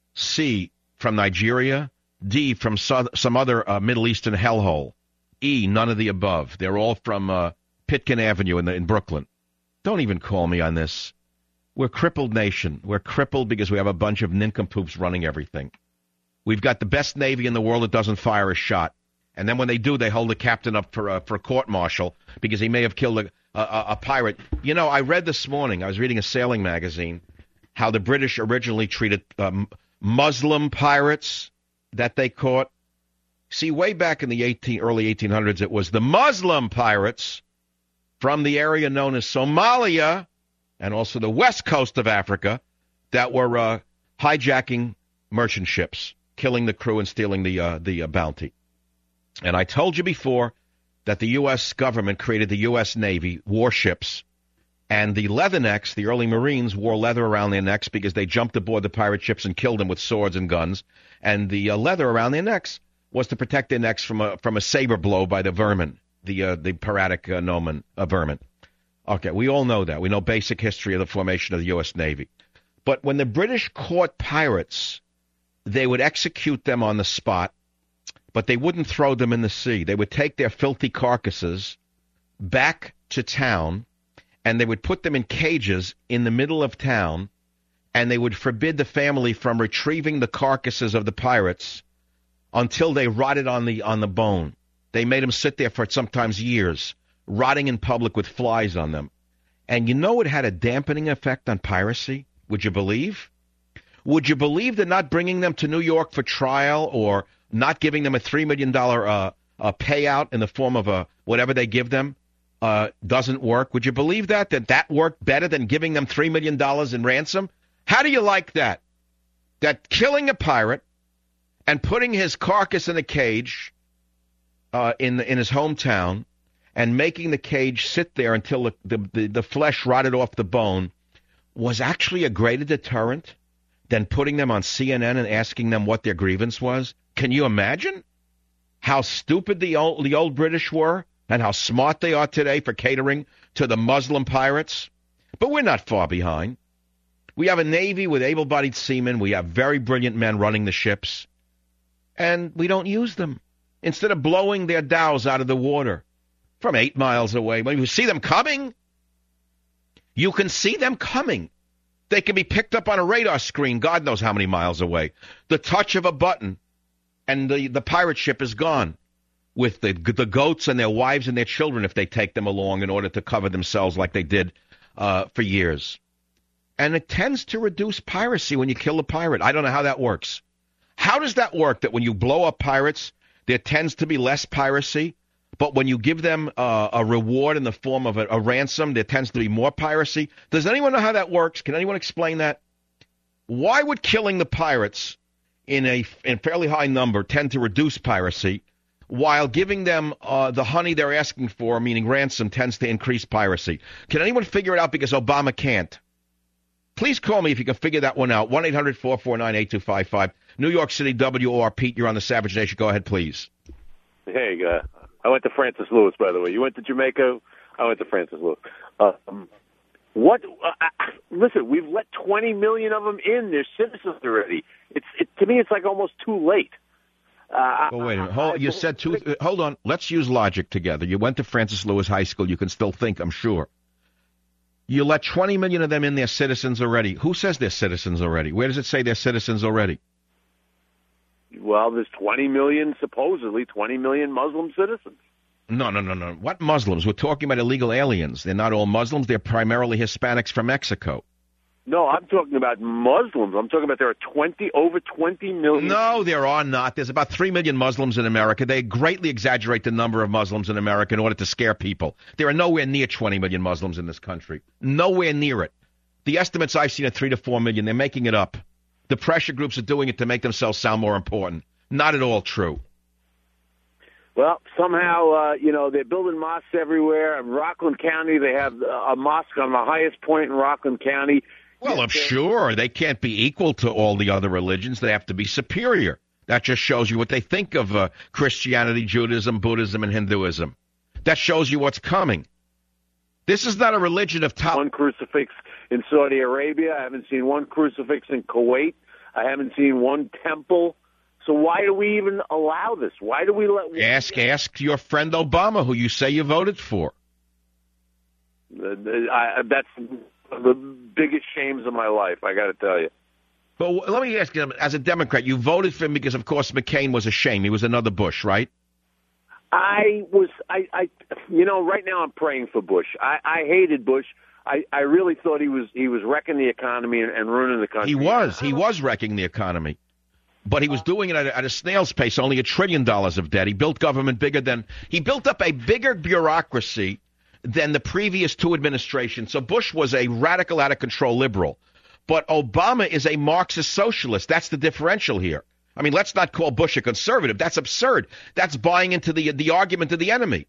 C, from Nigeria, D, from so- some other uh, Middle Eastern hellhole, E, none of the above? They're all from uh, Pitkin Avenue in, the, in Brooklyn. Don't even call me on this. We're a crippled nation. We're crippled because we have a bunch of nincompoops running everything. We've got the best Navy in the world that doesn't fire a shot. And then when they do, they hold the captain up for, uh, for a court-martial because he may have killed a, a, a pirate. You know, I read this morning, I was reading a sailing magazine, how the British originally treated um, Muslim pirates that they caught. See, way back in the eighteen, early eighteen hundreds, it was the Muslim pirates from the area known as Somalia and also the west coast of Africa that were uh, hijacking merchant ships, killing the crew and stealing the uh, the uh, bounty. And I told you before that the U S government created the U S Navy warships, and the leathernecks, the early Marines, wore leather around their necks because they jumped aboard the pirate ships and killed them with swords and guns. And the uh, leather around their necks was to protect their necks from a from a saber blow by the vermin, the uh, the piratic uh, nomen, uh, vermin. Okay, we all know that. We know basic history of the formation of the U S Navy. But when the British caught pirates, they would execute them on the spot, but they wouldn't throw them in the sea. They would take their filthy carcasses back to town, and they would put them in cages in the middle of town, and they would forbid the family from retrieving the carcasses of the pirates until they rotted on the on the bone. They made them sit there for sometimes years, rotting in public with flies on them. And you know it had a dampening effect on piracy? Would you believe? Would you believe that not bringing them to New York for trial or not giving them a three million dollars uh, uh, payout in the form of a whatever they give them uh, doesn't work? Would you believe that, that that worked better than giving them three million dollars in ransom? How do you like that? That killing a pirate and putting his carcass in a cage uh, in, in his hometown and making the cage sit there until the, the, the, the flesh rotted off the bone was actually a greater deterrent than putting them on C N N and asking them what their grievance was? Can you imagine how stupid the old, the old British were and how smart they are today for catering to the Muslim pirates? But we're not far behind. We have a Navy with able-bodied seamen. We have very brilliant men running the ships. And we don't use them. Instead of blowing their dhows out of the water from eight miles away, when you see them coming, you can see them coming. They can be picked up on a radar screen, God knows how many miles away. The touch of a button, and the, the pirate ship is gone with the, the goats and their wives and their children if they take them along in order to cover themselves like they did uh, for years. And it tends to reduce piracy when you kill a pirate. I don't know how that works. How does that work, that when you blow up pirates, there tends to be less piracy, but when you give them uh, a reward in the form of a, a ransom, there tends to be more piracy? Does anyone know how that works? Can anyone explain that? Why would killing the pirates in a in fairly high number tend to reduce piracy, while giving them uh, the honey they're asking for, meaning ransom, tends to increase piracy? Can anyone figure it out, because Obama can't? Please call me if you can figure that one out. one eight hundred four four nine eight two five five. New York City, W O R. Pete, you're on the Savage Nation. Go ahead, please. Hey, uh, I went to Francis Lewis, by the way. You went to Jamaica. I went to Francis Lewis. Um, what? Uh, listen, we've let twenty million of them in. They're citizens already. It's it, to me, it's like almost too late. Uh, oh, wait a minute. Hold, you said two. Hold on. Let's use logic together. You went to Francis Lewis High School. You can still think, I'm sure. You let twenty million of them in, they're citizens already. Who says they're citizens already? Where does it say they're citizens already? Well, there's twenty million, supposedly twenty million Muslim citizens. No, no, no, no. What Muslims? We're talking about illegal aliens. They're not all Muslims. They're primarily Hispanics from Mexico. No, I'm talking about Muslims. I'm talking about there are twenty, over twenty million. No, there are not. There's about three million Muslims in America. They greatly exaggerate the number of Muslims in America in order to scare people. There are nowhere near twenty million Muslims in this country. Nowhere near it. The estimates I've seen are three to four million. They're making it up. The pressure groups are doing it to make themselves sound more important. Not at all true. Well, somehow, uh, you know, they're building mosques everywhere. In Rockland County, they have a mosque on the highest point in Rockland County. Well, I'm sure they can't be equal to all the other religions. They have to be superior. That just shows you what they think of uh, Christianity, Judaism, Buddhism, and Hinduism. That shows you what's coming. This is not a religion of top. One crucifix in Saudi Arabia. I haven't seen one crucifix in Kuwait. I haven't seen one temple. So why do we even allow this? Why do we let... Ask, ask your friend Obama, who you say you voted for. Uh, I, that's the biggest shames of my life, I got to tell you. But let me ask you, as a Democrat, you voted for him because, of course, McCain was a shame. He was another Bush, right? I was, I, I, you know, right now I'm praying for Bush. I, I hated Bush. I, I really thought he was he was wrecking the economy and, and ruining the country. He was. He was wrecking the economy. But he was doing it at a, at a snail's pace, only a trillion dollars of debt. He built government bigger than, he built up a bigger bureaucracy than the previous two administrations. So Bush was a radical, out-of-control liberal. But Obama is a Marxist socialist. That's the differential here. I mean, let's not call Bush a conservative. That's absurd. That's buying into the the argument of the enemy.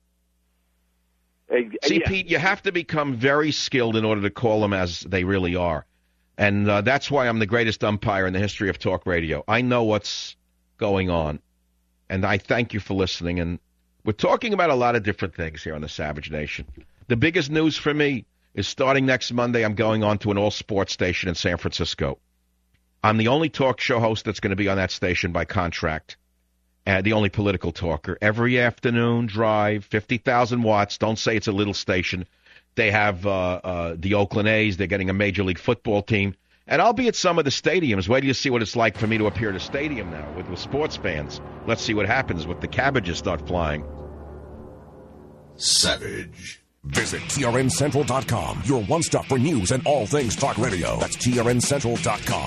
Hey, See, yeah. Pete, you have to become very skilled in order to call them as they really are. And uh, that's why I'm the greatest umpire in the history of talk radio. I know what's going on, and I thank you for listening. And we're talking about a lot of different things here on the Savage Nation. The biggest news for me is starting next Monday, I'm going on to an all-sports station in San Francisco. I'm the only talk show host that's going to be on that station by contract, and the only political talker. Every afternoon drive, fifty thousand watts. Don't say it's a little station. They have uh, uh, the Oakland A's. They're getting a Major League Football team. And I'll be at some of the stadiums. Wait till you see what it's like for me to appear at a stadium now with, with sports fans. Let's see what happens when the cabbages start flying. Savage. Visit T R N Central dot com, your one-stop for news and all things talk radio. That's T R N Central dot com.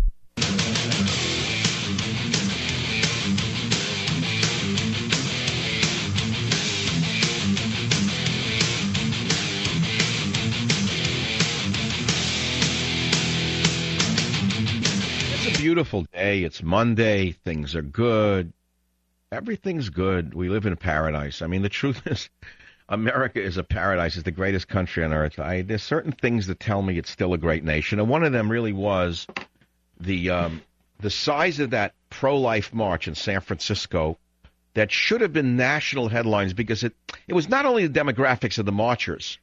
Beautiful day. It's Monday. Things are good. Everything's good. We live in paradise. I mean, the truth is, America is a paradise. It's the greatest country on earth. I, there's certain things that tell me it's still a great nation, and one of them really was the um, the size of that pro-life march in San Francisco that should have been national headlines because it, it was not only the demographics of the marchers,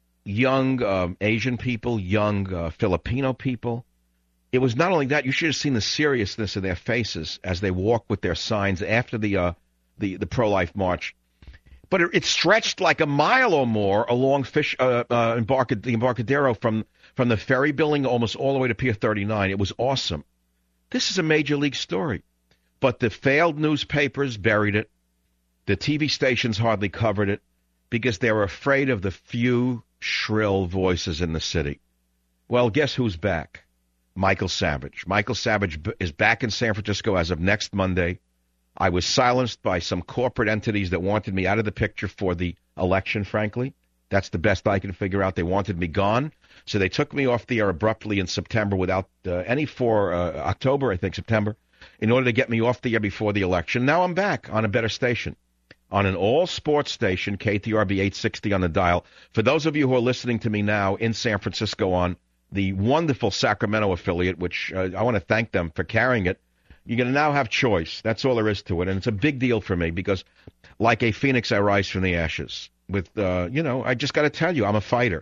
young uh, Asian people, young uh, Filipino people. It was not only that, you should have seen the seriousness of their faces as they walked with their signs after the uh, the, the pro-life march. But it, it stretched like a mile or more along Fish, uh, uh, Embarcad- the Embarcadero from, from the ferry building almost all the way to Pier thirty-nine. It was awesome. This is a major league story. But the failed newspapers buried it. The T V stations hardly covered it because they were afraid of the few shrill voices in the city. Well, guess who's back? Michael Savage. Michael Savage is back in San Francisco as of next Monday. I was silenced by some corporate entities that wanted me out of the picture for the election, frankly. That's the best I can figure out. They wanted me gone. So they took me off the air abruptly in September without uh, any for uh, October, I think, September, in order to get me off the air before the election. Now I'm back on a better station, on an all-sports station, K T R B eight sixty on the dial. For those of you who are listening to me now in San Francisco on the wonderful Sacramento affiliate, which uh, I want to thank them for carrying it, you're going to now have choice. That's all there is to it. And it's a big deal for me because like a phoenix, I rise from the ashes. With, uh, you know, I just got to tell you, I'm a fighter.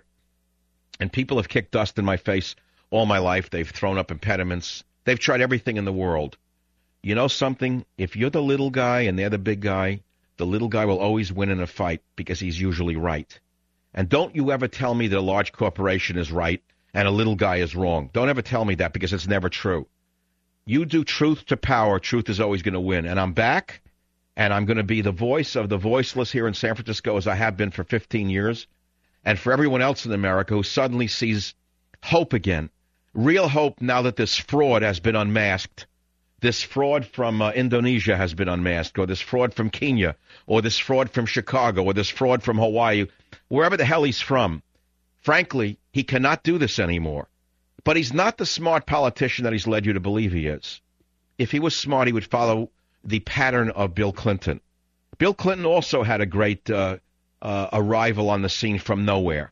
And people have kicked dust in my face all my life. They've thrown up impediments. They've tried everything in the world. You know something? If you're the little guy and they're the big guy, the little guy will always win in a fight because he's usually right. And don't you ever tell me that a large corporation is right and a little guy is wrong. Don't ever tell me that because it's never true. You do truth to power, truth is always going to win. And I'm back, and I'm going to be the voice of the voiceless here in San Francisco as I have been for fifteen years. And for everyone else in America who suddenly sees hope again, real hope now that this fraud has been unmasked. This fraud from uh, Indonesia has been unmasked, or this fraud from Kenya, or this fraud from Chicago, or this fraud from Hawaii, wherever the hell he's from. Frankly, he cannot do this anymore. But he's not the smart politician that he's led you to believe he is. If he was smart, he would follow the pattern of Bill Clinton. Bill Clinton also had a great uh, uh, arrival on the scene from nowhere.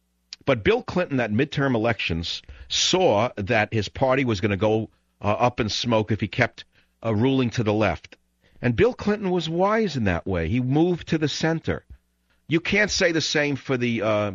But Bill Clinton, at midterm elections, saw that his party was going to go uh, up in smoke if he kept uh, ruling to the left. And Bill Clinton was wise in that way. He moved to the center. You can't say the same for the uh,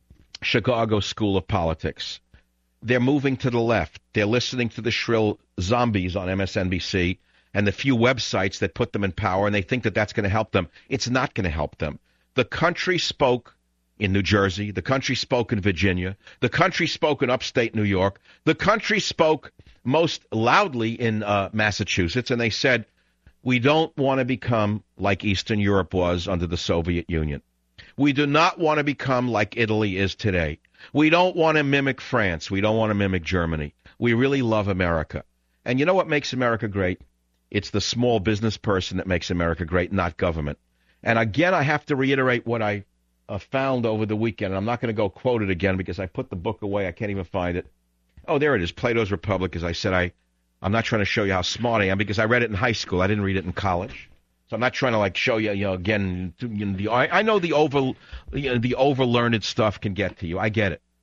Chicago School of Politics. They're moving to the left. They're listening to the shrill zombies on M S N B C and the few websites that put them in power, and they think that that's going to help them. It's not going to help them. The country spoke in New Jersey. The country spoke in Virginia. The country spoke in upstate New York. The country spoke most loudly in uh, Massachusetts, and they said, we don't want to become like Eastern Europe was under the Soviet Union. We do not want to become like Italy is today. We don't want to mimic France. We don't want to mimic Germany. We really love America. And you know what makes America great? It's the small business person that makes America great, not government. And again, I have to reiterate what I uh, found over the weekend. And I'm not going to go quote it again because I put the book away. I can't even find it. Oh, there it is, Plato's Republic. As I said, I, I'm not trying to show you how smart I am because I read it in high school. I didn't read it in college. So I'm not trying to like show you, you know, again. You know, the, I, I know the over, you know, the overlearned stuff can get to you. I get it.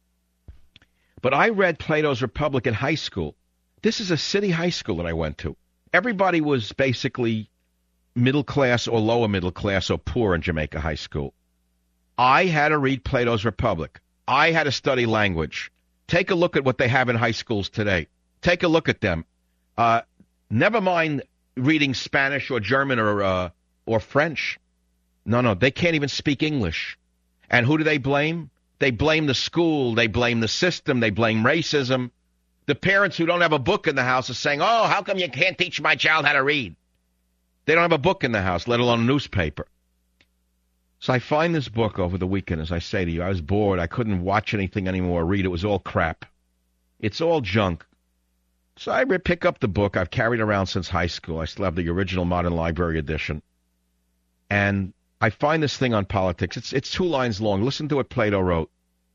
But I read Plato's Republic in high school. This is a city high school that I went to. Everybody was basically middle class or lower middle class or poor in Jamaica High School. I had to read Plato's Republic. I had to study language. Take a look at what they have in high schools today. Take a look at them. Uh, never mind reading Spanish or German or uh, or French. No, no, they can't even speak English. And who do they blame? They blame the school. They blame the system. They blame racism. The parents who don't have a book in the house are saying, oh, how come you can't teach my child how to read? They don't have a book in the house, let alone a newspaper. So I find this book over the weekend, as I say to you. I was bored. I couldn't watch anything anymore, read. It was all crap. It's all junk. So I pick up the book I've carried around since high school. I still have the original Modern Library edition. And I find this thing on politics. It's it's two lines long. Listen to what Plato wrote.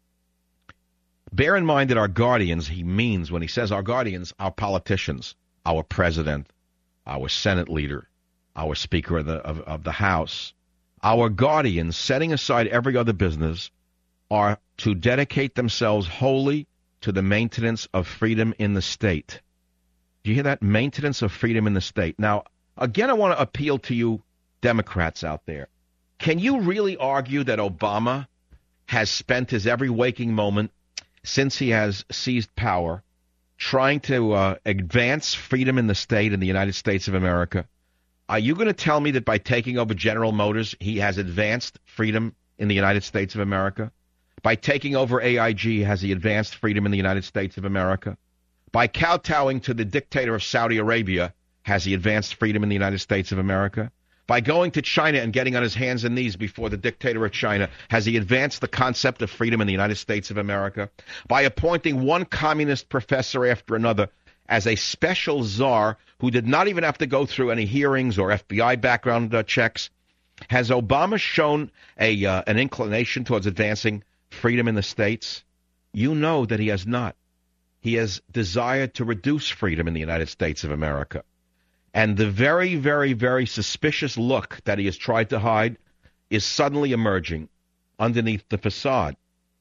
Bear in mind that our guardians, he means when he says our guardians, our politicians, our president, our Senate leader, our Speaker of the, of, of the House, our guardians, setting aside every other business, are to dedicate themselves wholly to the maintenance of freedom in the state. Do you hear that? Maintenance of freedom in the state. Now, again, I want to appeal to you Democrats out there. Can you really argue that Obama has spent his every waking moment since he has seized power trying to uh, advance freedom in the state in the United States of America? Are you going to tell me that by taking over General Motors, he has advanced freedom in the United States of America? By taking over A I G, has he advanced freedom in the United States of America? By kowtowing to the dictator of Saudi Arabia, has he advanced freedom in the United States of America? By going to China and getting on his hands and knees before the dictator of China, has he advanced the concept of freedom in the United States of America? By appointing one communist professor after another as a special czar who did not even have to go through any hearings or F B I background uh, checks, has Obama shown a uh, an inclination towards advancing freedom in the states? You know that he has not. He has desired to reduce freedom in the United States of America. And the very, very, very suspicious look that he has tried to hide is suddenly emerging underneath the facade.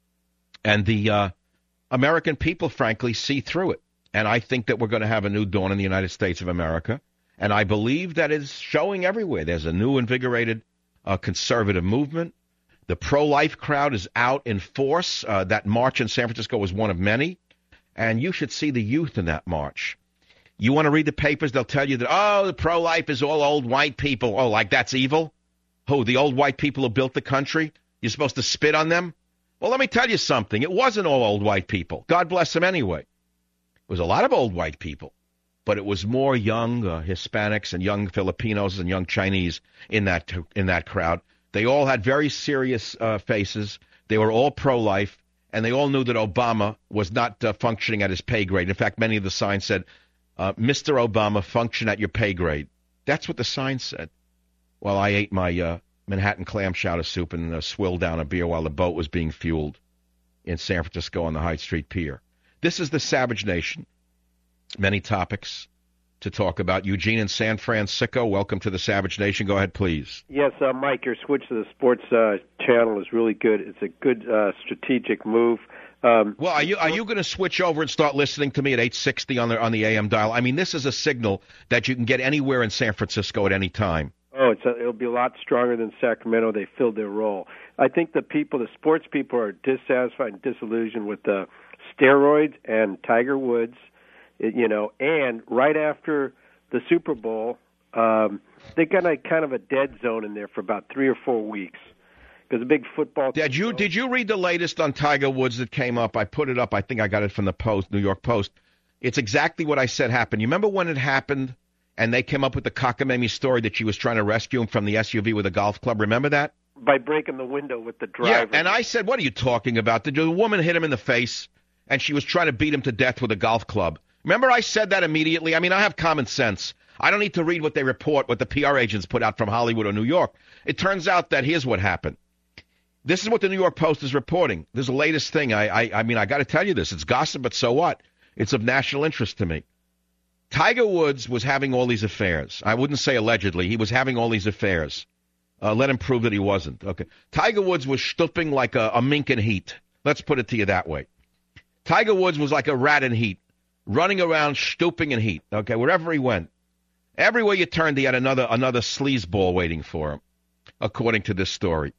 And the uh, American people, frankly, see through it. And I think that we're going to have a new dawn in the United States of America. And I believe that is showing everywhere. There's a new invigorated uh, conservative movement. The pro-life crowd is out in force. Uh, that march in San Francisco was one of many. And you should see the youth in that march. You want to read the papers, they'll tell you that, oh, the pro-life is all old white people. Oh, like that's evil? Who, the old white people who built the country? You're supposed to spit on them? Well, let me tell you something. It wasn't all old white people. God bless them anyway. It was a lot of old white people. But it was more young uh, Hispanics and young Filipinos and young Chinese in that in that crowd. They all had very serious uh, faces. They were all pro-life, and they all knew that Obama was not uh, functioning at his pay grade. In fact, many of the signs said, Uh, Mister Obama, function at your pay grade. That's what the sign said. Well, I ate my uh, Manhattan clam chowder soup and uh, swilled down a beer while the boat was being fueled in San Francisco on the Hyde Street Pier. This is the Savage Nation. Many topics to talk about. Eugene in San Francisco, welcome to the Savage Nation. Go ahead, please. Yes, uh, Mike, your switch to the sports uh, channel is really good. It's a good uh, strategic move. Um, well, are you are you going to switch over and start listening to me at eight sixty on the on the A M dial? I mean, this is a signal that you can get anywhere in San Francisco at any time. Oh, it's a, it'll be a lot stronger than Sacramento. They filled their role. I think the people, the sports people, are dissatisfied and disillusioned with the steroids and Tiger Woods. You know, and right after the Super Bowl, um, they got a kind of a dead zone in there for about three or four weeks. Because a big football. Did you did you read the latest on Tiger Woods that came up? I put it up. I think I got it from the Post, New York Post. It's exactly what I said happened. You remember when it happened, and they came up with the cockamamie story that she was trying to rescue him from the S U V with a golf club? Remember that? By breaking the window with the driver. Yeah, and I said, "What are you talking about?" The woman hit him in the face, and she was trying to beat him to death with a golf club. Remember, I said that immediately. I mean, I have common sense. I don't need to read what they report, what the P R agents put out from Hollywood or New York. It turns out that here's what happened. This is what the New York Post is reporting. This is the latest thing. I, I, I mean, I got to tell you this. It's gossip, but so what? It's of national interest to me. Tiger Woods was having all these affairs. I wouldn't say allegedly. He was having all these affairs. Uh, let him prove that he wasn't. Okay. Tiger Woods was stooping like a, a mink in heat. Let's put it to you that way. Tiger Woods was like a rat in heat, running around stooping in heat. Okay, wherever he went. Everywhere you turned, he had another another sleazeball waiting for him, according to this story.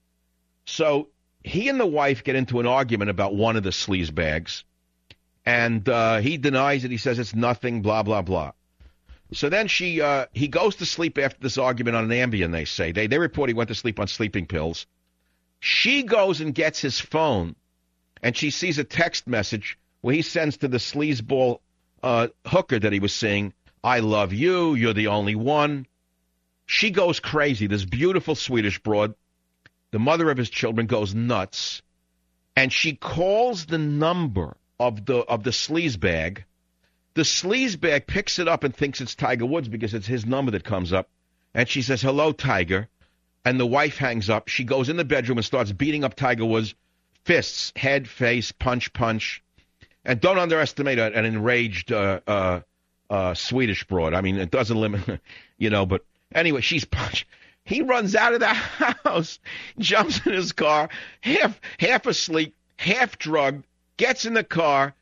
So he and the wife get into an argument about one of the sleaze bags, and uh, he denies it. He says it's nothing, blah, blah, blah. So then she, uh, he goes to sleep after this argument on an Ambien, they say. They, they report he went to sleep on sleeping pills. She goes and gets his phone, and she sees a text message where he sends to the sleazeball uh, hooker that he was seeing, I love you, you're the only one. She goes crazy. This beautiful Swedish broad, the mother of his children, goes nuts, and she calls the number of the of the sleaze bag. The sleaze bag picks it up and thinks it's Tiger Woods because it's his number that comes up, and she says, hello, Tiger, and the wife hangs up. She goes in the bedroom and starts beating up Tiger Woods, fists, head, face, punch, punch, and don't underestimate an enraged uh, uh, uh, Swedish broad. I mean, it doesn't limit, you know, but anyway, she's punched. He runs out of the house, jumps in his car, half half asleep, half drugged, gets in the car,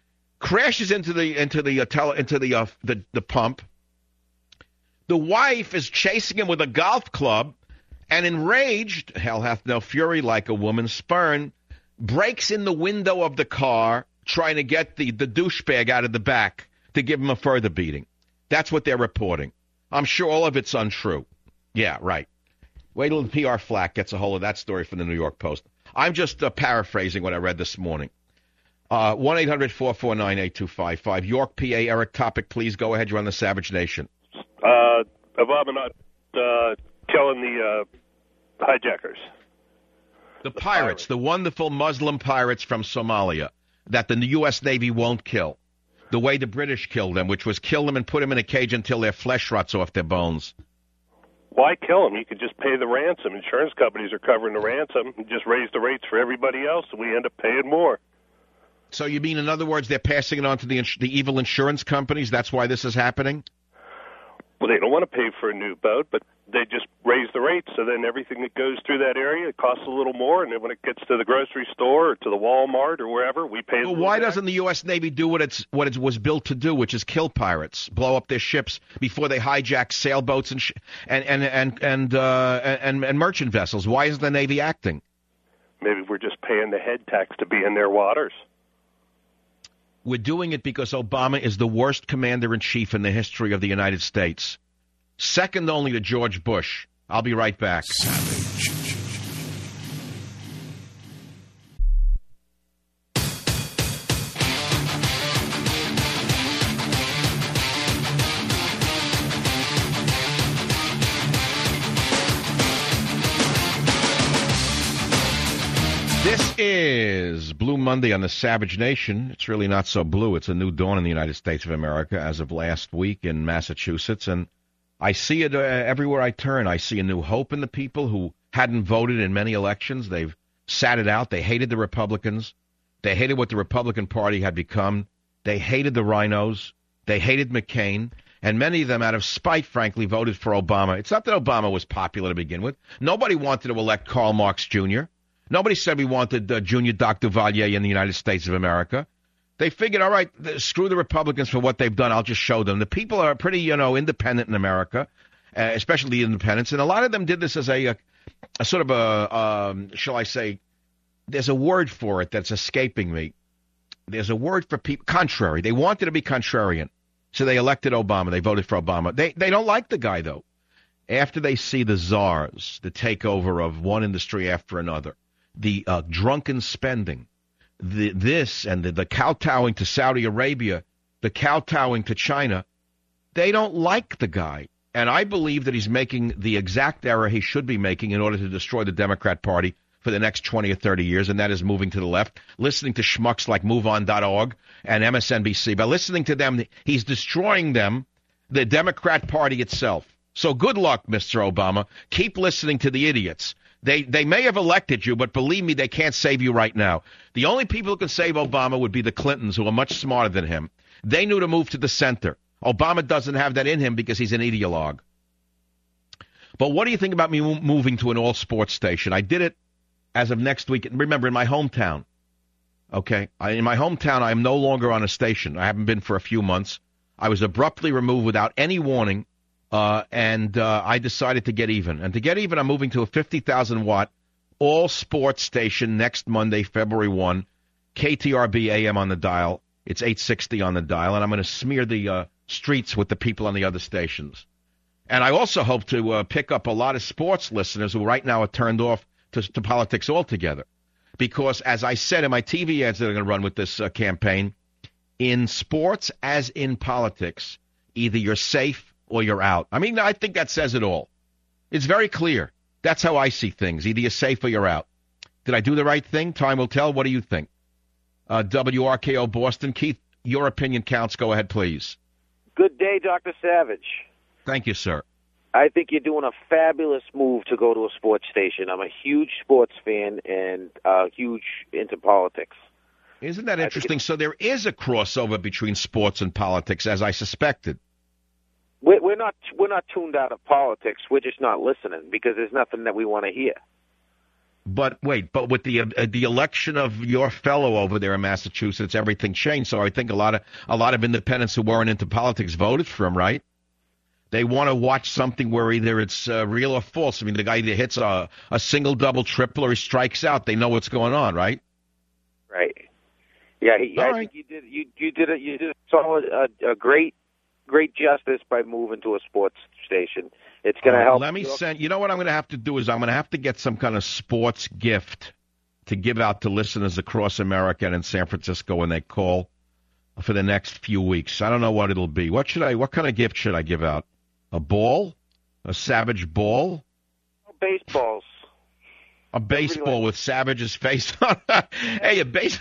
crashes into the into the uh, tele, into the, uh, the the pump. The wife is chasing him with a golf club, and enraged, hell hath no fury like a woman spurn, breaks in the window of the car, trying to get the, the douchebag out of the back to give him a further beating. That's what they're reporting. I'm sure all of it's untrue. Yeah, right. Wait till the P R flack gets a hold of that story from the New York Post. I'm just uh, paraphrasing what I read this morning. Uh, one eight hundred four four nine eight two five five. York, P A. Eric, topic, please. Go ahead. You're on the Savage Nation. Uh, Obama not uh, killing the uh, hijackers. The pirates, the wonderful Muslim pirates from Somalia that the U S. Navy won't kill. The way the British killed them, which was kill them and put them in a cage until their flesh rots off their bones. Why kill them? You could just pay the ransom. Insurance companies are covering the ransom. Just raise the rates for everybody else, and we end up paying more. So you mean, in other words, they're passing it on to the ins- the evil insurance companies? That's why this is happening? Well, they don't want to pay for a new boat, but they just raise the rates, so then everything that goes through that area, it costs a little more, and then when it gets to the grocery store or to the Walmart or wherever, we pay. Well, why doesn't the U S. Navy do what it's what it was built to do, which is kill pirates, blow up their ships before they hijack sailboats and sh- and and and and, uh, and and merchant vessels? Why isn't the Navy acting? Maybe we're just paying the head tax to be in their waters. We're doing it because Obama is the worst commander-in-chief in the history of the United States. Second only to George Bush. I'll be right back. Savage. This is Blue Monday on the Savage Nation. It's really not so blue. It's a new dawn in the United States of America as of last week in Massachusetts. And I see it uh, everywhere I turn. I see a new hope in the people who hadn't voted in many elections. They've sat it out. They hated the Republicans. They hated what the Republican Party had become. They hated the rhinos. They hated McCain. And many of them, out of spite, frankly, voted for Obama. It's not that Obama was popular to begin with. Nobody wanted to elect Karl Marx Junior Nobody said we wanted uh, Junior Doc Duvalier in the United States of America. They figured, all right, th- screw the Republicans for what they've done. I'll just show them. The people are pretty, you know, independent in America, uh, especially the independents. And a lot of them did this as a, a, a sort of a, um, shall I say, there's a word for it that's escaping me. There's a word for people, contrary. They wanted to be contrarian. So they elected Obama. They voted for Obama. They they don't like the guy, though. After they see the czars, the takeover of one industry after another, the uh, drunken spending, the, this and the, the kowtowing to Saudi Arabia, the kowtowing to China, they don't like the guy. And I believe that he's making the exact error he should be making in order to destroy the Democrat Party for the next twenty or thirty years, and that is moving to the left, listening to schmucks like move on dot org and M S N B C. By listening to them, he's destroying them, the Democrat Party itself. So good luck, Mister Obama. Keep listening to the idiots. They they may have elected you, but believe me, they can't save you right now. The only people who can save Obama would be the Clintons, who are much smarter than him. They knew to move to the center. Obama doesn't have that in him because he's an ideologue. But what do you think about me moving to an all-sports station? I did it as of next week. Remember, in my hometown. Okay? I, in my hometown, I am no longer on a station. I haven't been for a few months. I was abruptly removed without any warning. Uh, and uh, I decided to get even. And to get even, I'm moving to a fifty thousand watt all-sports station next Monday, February first, K T R B A M on the dial. It's eight sixty on the dial, and I'm going to smear the uh, streets with the people on the other stations. And I also hope to uh, pick up a lot of sports listeners who right now are turned off to, to politics altogether. Because, as I said in my T V ads that are going to run with this uh, campaign, in sports as in politics, either you're safe or you're out. I mean, I think that says it all. It's very clear. That's how I see things. Either you're safe or you're out. Did I do the right thing? Time will tell. What do you think? Uh, W R K O Boston. Keith, your opinion counts. Go ahead, please. Good day, Doctor Savage. Thank you, sir. I think you're doing a fabulous move to go to a sports station. I'm a huge sports fan and uh, huge into politics. Isn't that interesting? So there is a crossover between sports and politics, as I suspected. We're not we're not tuned out of politics. We're just not listening because there's nothing that we want to hear. But wait, but with the uh, the election of your fellow over there in Massachusetts, everything changed. So I think a lot of a lot of independents who weren't into politics voted for him, right? They want to watch something where either it's uh, real or false. I mean, the guy either hits a, a single, double, triple, or he strikes out. They know what's going on, right? Right. Yeah, he, I right. think you did. You you did it. You did solid, a, a great, great justice by moving to a sports station. It's going to uh, help. Let me send. You know what I'm going to have to do is I'm going to have to get some kind of sports gift to give out to listeners across America and in San Francisco when they call for the next few weeks. I don't know what it'll be. What should I? What kind of gift should I give out? A ball? A Savage ball? Baseballs. A baseball with Savage's face on it. Hey, a base.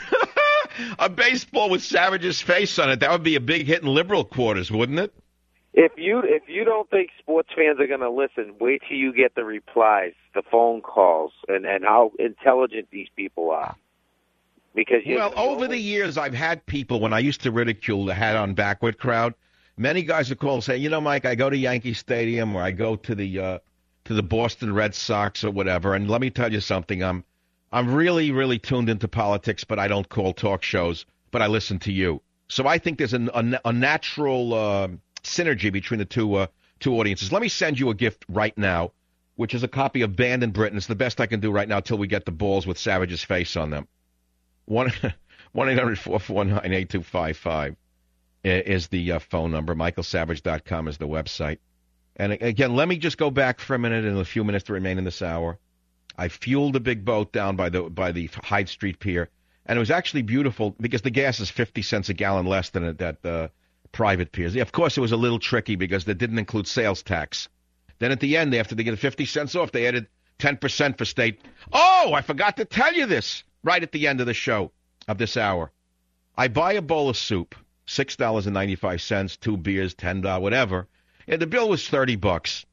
A baseball with Savage's face on it. That would be a big hit in liberal quarters, wouldn't it? If you if you don't think sports fans are going to listen, wait till you get the replies, the phone calls, and, and how intelligent these people are. Because you well, over the years, I've had people, when I used to ridicule the hat-on backward crowd, many guys would call and say, you know, Mike, I go to Yankee Stadium or I go to the uh, to the Boston Red Sox or whatever, and let me tell you something, I'm I'm really, really tuned into politics, but I don't call talk shows, but I listen to you. So I think there's a, a, a natural uh, synergy between the two uh, two audiences. Let me send you a gift right now, which is a copy of Banned in Britain. It's the best I can do right now till we get the balls with Savage's face on them. one eight hundred four four nine eight two five five is the uh, phone number. Michael Savage dot com is the website. And again, let me just go back for a minute in the few minutes that remain in this hour. I fueled a big boat down by the by the Hyde Street Pier, and it was actually beautiful because the gas is fifty cents a gallon less than at that uh, private piers. Yeah, of course, it was a little tricky because they didn't include sales tax. Then at the end, after they get fifty cents off, they added ten percent for state. Oh, I forgot to tell you this right at the end of the show of this hour. I buy a bowl of soup, six dollars and ninety-five cents, two beers, ten dollars, whatever. And the bill was thirty bucks.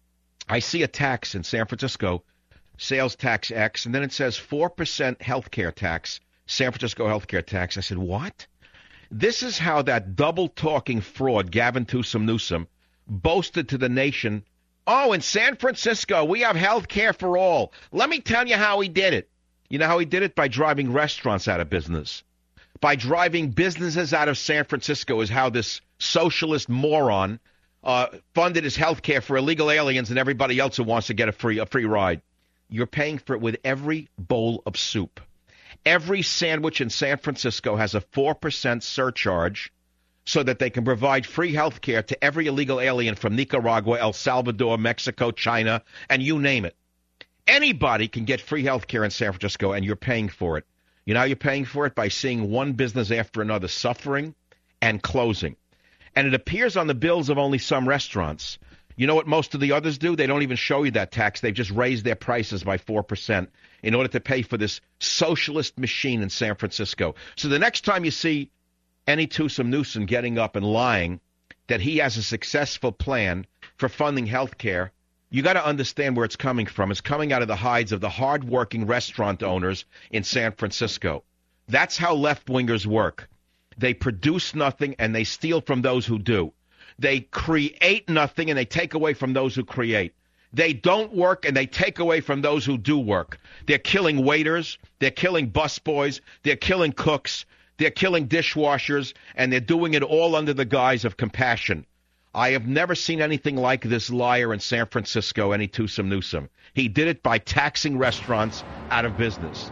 I see a tax in San Francisco, sales tax X, and then it says four percent healthcare tax, San Francisco healthcare tax. I said, what? This is how that double-talking fraud, Gavin Newsom Newsom, boasted to the nation, oh, in San Francisco, we have health care for all. Let me tell you how he did it. You know how he did it? By driving restaurants out of business. By driving businesses out of San Francisco is how this socialist moron uh, funded his health care for illegal aliens and everybody else who wants to get a free a free ride. You're paying for it with every bowl of soup. Every sandwich in San Francisco has a four percent surcharge so that they can provide free health care to every illegal alien from Nicaragua, El Salvador, Mexico, China, and you name it. Anybody can get free health care in San Francisco, and you're paying for it. You know how you're paying for it? By seeing one business after another suffering and closing. And it appears on the bills of only some restaurants. You know what most of the others do? They don't even show you that tax. They've just raised their prices by four percent in order to pay for this socialist machine in San Francisco. So the next time you see any Newsom Newsom getting up and lying that he has a successful plan for funding health care, you got to understand where it's coming from. It's coming out of the hides of the hardworking restaurant owners in San Francisco. That's how left-wingers work. They produce nothing and they steal from those who do. They create nothing and they take away from those who create. They don't work and they take away from those who do work. They're killing waiters. They're killing busboys. They're killing cooks. They're killing dishwashers. And they're doing it all under the guise of compassion. I have never seen anything like this liar in San Francisco, any Newsom Newsom. He did it by taxing restaurants out of business.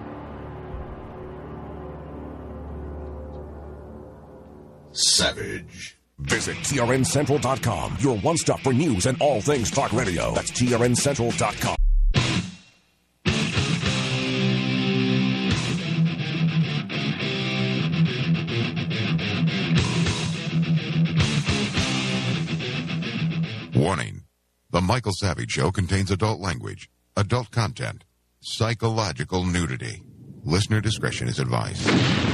Savage. Visit T R N Central dot com, your one-stop for news and all things talk radio. That's T R N Central dot com. Warning. The Michael Savage Show contains adult language, adult content, psychological nudity. Listener discretion is advised.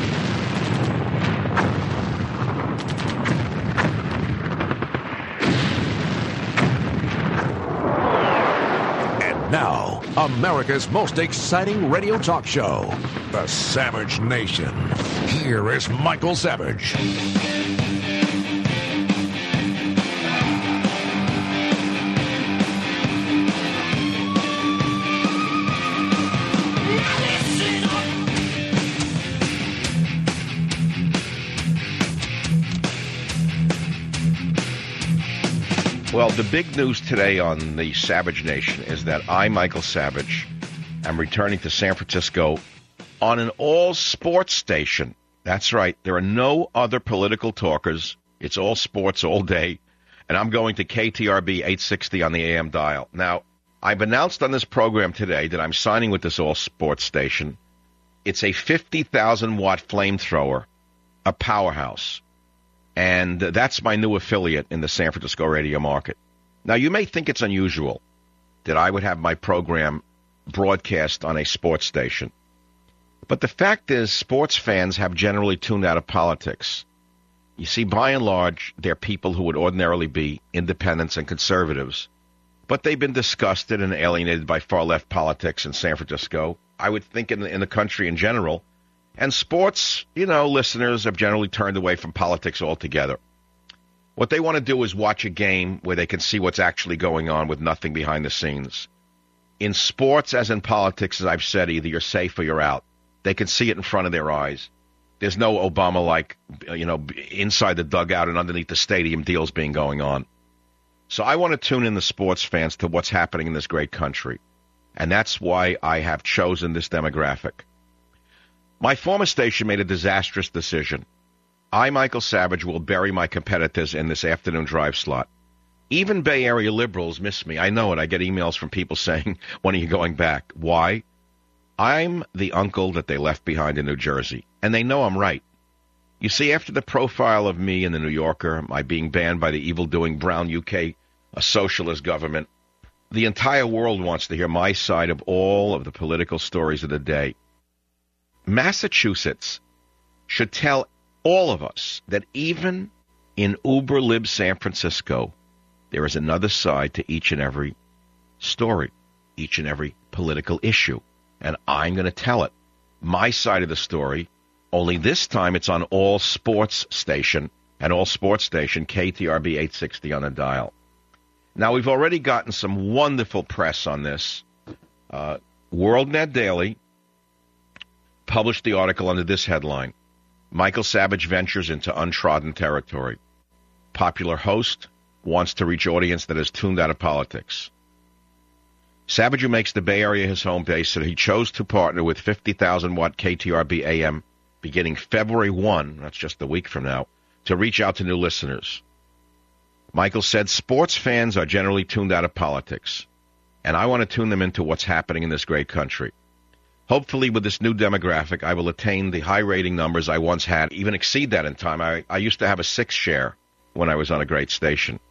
And now, America's most exciting radio talk show, The Savage Nation. Here is Michael Savage. Well, the big news today on the Savage Nation is that I, Michael Savage, am returning to San Francisco on an all-sports station. That's right. There are no other political talkers. It's all sports all day. And I'm going to K T R B eight sixty on the A M dial. Now, I've announced on this program today that I'm signing with this all-sports station. It's a fifty thousand watt flamethrower, a powerhouse. And that's my new affiliate in the San Francisco radio market. Now, you may think it's unusual that I would have my program broadcast on a sports station. But the fact is, sports fans have generally tuned out of politics. You see, by and large, they're people who would ordinarily be independents and conservatives. But they've been disgusted and alienated by far-left politics in San Francisco. I would think in, in the country in general. And sports, you know, listeners have generally turned away from politics altogether. What they want to do is watch a game where they can see what's actually going on with nothing behind the scenes. In sports, as in politics, as I've said, either you're safe or you're out. They can see it in front of their eyes. There's no Obama-like, you know, inside the dugout and underneath the stadium deals being going on. So I want to tune in the sports fans to what's happening in this great country. And that's why I have chosen this demographic. My former station made a disastrous decision. I, Michael Savage, will bury my competitors in this afternoon drive slot. Even Bay Area liberals miss me. I know it. I get emails from people saying, when are you going back? Why? I'm the uncle that they left behind in New Jersey, and they know I'm right. You see, after the profile of me in the New Yorker, my being banned by the evil-doing Brown U K, a socialist government, the entire world wants to hear my side of all of the political stories of the day. Massachusetts should tell all of us that even in uber-lib San Francisco, there is another side to each and every story, each and every political issue. And I'm going to tell it. My side of the story, only this time it's on all sports station, and all sports station, K T R B eight sixty on the dial. Now, we've already gotten some wonderful press on this. Uh, WorldNet Daily published the article under this headline, Michael Savage ventures into untrodden territory. Popular host wants to reach audience that has tuned out of politics. Savage, who makes the Bay Area his home base, said he chose to partner with fifty thousand watt K T R B A M beginning February first, that's just a week from now, to reach out to new listeners. Michael said sports fans are generally tuned out of politics, and I want to tune them into what's happening in this great country. Hopefully, with this new demographic, I will attain the high rating numbers I once had, even exceed that in time. I, I used to have a six share when I was on a great station.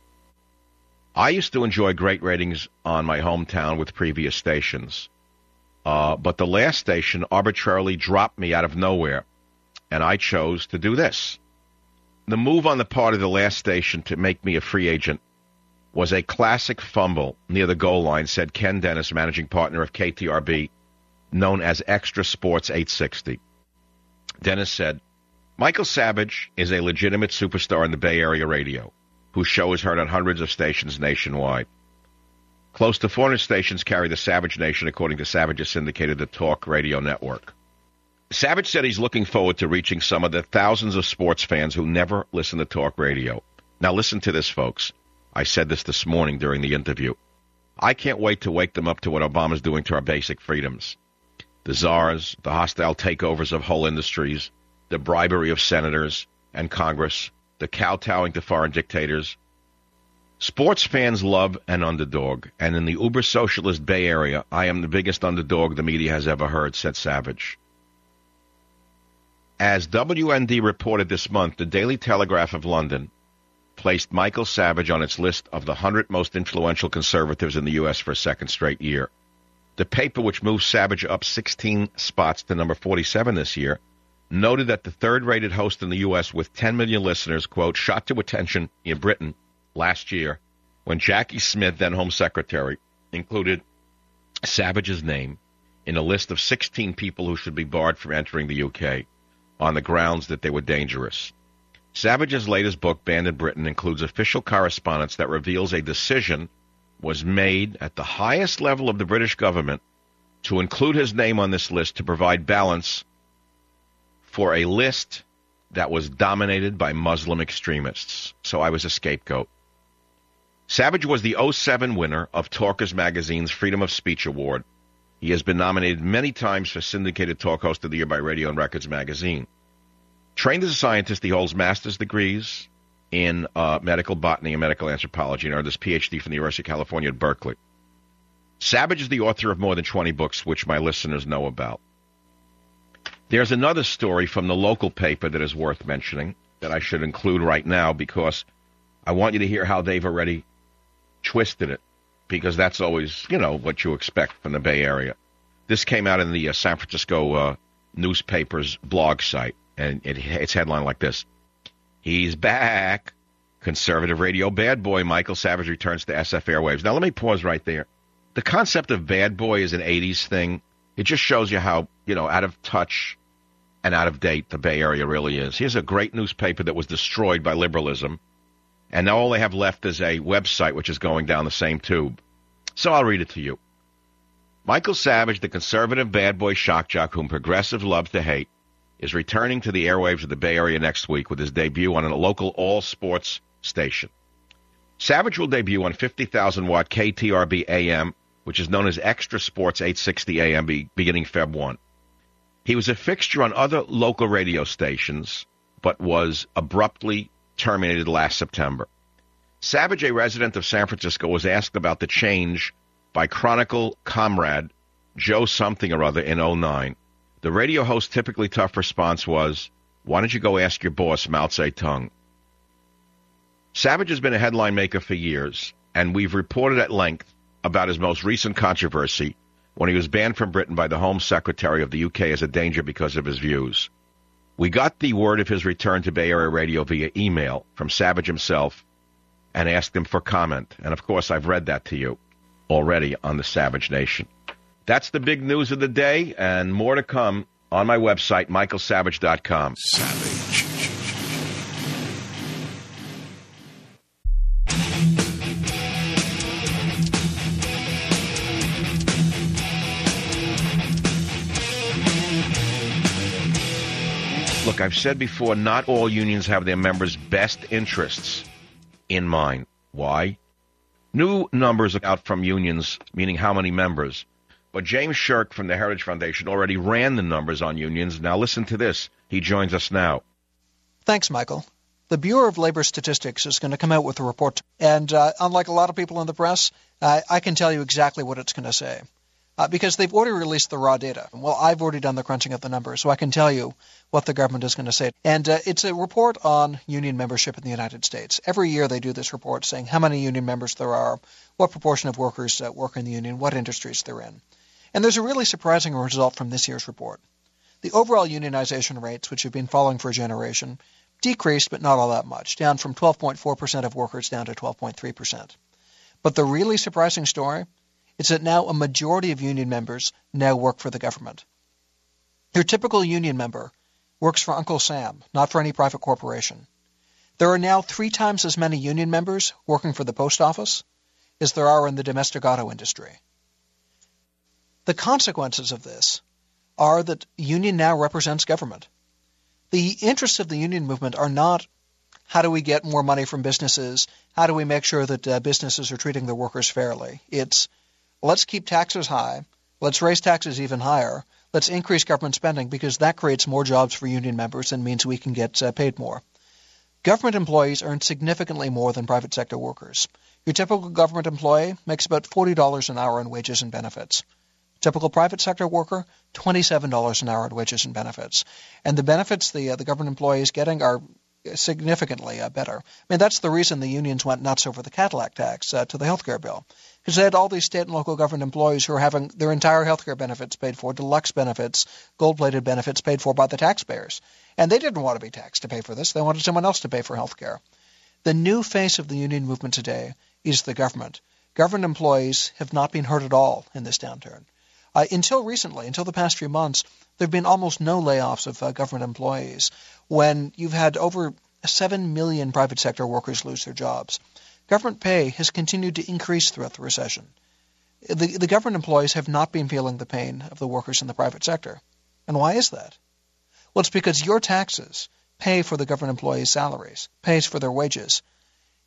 I used to enjoy great ratings on my hometown with previous stations, uh, but the last station arbitrarily dropped me out of nowhere, and I chose to do this. The move on the part of the last station to make me a free agent was a classic fumble near the goal line, said Ken Dennis, managing partner of K T R B, known as Extra Sports eight sixty. Dennis said, Michael Savage is a legitimate superstar in the Bay Area radio, whose show is heard on hundreds of stations nationwide. Close to four hundred stations carry the Savage Nation, according to Savage's syndicated The Talk Radio Network. Savage said he's looking forward to reaching some of the thousands of sports fans who never listen to talk radio. Now listen to this, folks. I said this this morning during the interview. I can't wait to wake them up to what Obama's doing to our basic freedoms. The czars, the hostile takeovers of whole industries, the bribery of senators and Congress, the kowtowing to foreign dictators. Sports fans love an underdog, and in the uber-socialist Bay Area, I am the biggest underdog the media has ever heard, said Savage. As W N D reported this month, the Daily Telegraph of London placed Michael Savage on its list of the one hundred most influential conservatives in the U S for a second straight year. The paper, which moved Savage up sixteen spots to number forty-seven this year, noted that the third-rated host in the U S with ten million listeners, quote, shot to attention in Britain last year when Jackie Smith, then Home Secretary, included Savage's name in a list of sixteen people who should be barred from entering the U K on the grounds that they were dangerous. Savage's latest book, Banned in Britain, includes official correspondence that reveals a decision was made at the highest level of the British government to include his name on this list to provide balance for a list that was dominated by Muslim extremists. So I was a scapegoat. Savage was the oh seven winner of Talkers Magazine's Freedom of Speech Award. He has been nominated many times for Syndicated Talk Host of the Year by Radio and Records magazine. Trained as a scientist, he holds master's degrees in uh, medical botany and medical anthropology and earned his P H D from the University of California at Berkeley. Savage is the author of more than twenty books, which my listeners know about. There's another story from the local paper that is worth mentioning that I should include right now because I want you to hear how they've already twisted it, because that's always, you know, what you expect from the Bay Area. This came out in the uh, San Francisco uh, newspaper's blog site, and it, it's headlined like this. He's back. Conservative radio bad boy Michael Savage returns to S F airwaves. Now, let me pause right there. The concept of bad boy is an eighties thing. It just shows you how, you know, out of touch and out of date the Bay Area really is. Here's a great newspaper that was destroyed by liberalism, and now all they have left is a website which is going down the same tube. So I'll read it to you. Michael Savage, the conservative bad boy shock jock whom progressives love to hate, is returning to the airwaves of the Bay Area next week with his debut on a local all-sports station. Savage will debut on fifty thousand watt K T R B A M, which is known as Extra Sports eight sixty A M, be, beginning February first. He was a fixture on other local radio stations, but was abruptly terminated last September. Savage, a resident of San Francisco, was asked about the change by Chronicle comrade Joe something or other in oh nine. The radio host's typically tough response was, "Why don't you go ask your boss, Mao Zedong?" Savage has been a headline maker for years, and we've reported at length about his most recent controversy when he was banned from Britain by the Home Secretary of the U K as a danger because of his views. We got the word of his return to Bay Area radio via email from Savage himself and asked him for comment. And, of course, I've read that to you already on the Savage Nation. That's the big news of the day, and more to come on my website, michael savage dot com. Savage. Look, I've said before, not all unions have their members' best interests in mind. Why? New numbers are out from unions, meaning how many members. But James Shirk from the Heritage Foundation already ran the numbers on unions. Now listen to this. He joins us now. Thanks, Michael. The Bureau of Labor Statistics is going to come out with a report. And uh, unlike a lot of people in the press, uh, I can tell you exactly what it's going to say. Uh, because they've already released the raw data. Well, I've already done the crunching of the numbers, so I can tell you what the government is going to say. And uh, it's a report on union membership in the United States. Every year they do this report saying how many union members there are, what proportion of workers uh, work in the union, what industries they're in. And there's a really surprising result from this year's report. The overall unionization rates, which have been falling for a generation, decreased, but not all that much, down from twelve point four percent of workers down to twelve point three percent. But the really surprising story is that now a majority of union members now work for the government. Your typical union member works for Uncle Sam, not for any private corporation. There are now three times as many union members working for the post office as there are in the domestic auto industry. The consequences of this are that union now represents government. The interests of the union movement are not how do we get more money from businesses, how do we make sure that uh, businesses are treating their workers fairly. It's let's keep taxes high, let's raise taxes even higher, let's increase government spending because that creates more jobs for union members and means we can get uh, paid more. Government employees earn significantly more than private sector workers. Your typical government employee makes about forty dollars an hour in wages and benefits. Typical private sector worker, twenty-seven dollars an hour in wages and benefits. And the benefits the uh, the government employee is getting are significantly uh, better. I mean, that's the reason the unions went nuts over the Cadillac tax uh, to the health care bill. Because they had all these state and local government employees who are having their entire health care benefits paid for, deluxe benefits, gold-plated benefits paid for by the taxpayers. And they didn't want to be taxed to pay for this. They wanted someone else to pay for health care. The new face of the union movement today is the government. Government employees have not been hurt at all in this downturn. Uh, until recently, until the past few months, there have been almost no layoffs of uh, government employees when you've had over seven million private sector workers lose their jobs. Government pay has continued to increase throughout the recession. The, the government employees have not been feeling the pain of the workers in the private sector. And why is that? Well, it's because your taxes pay for the government employees' salaries, pays for their wages.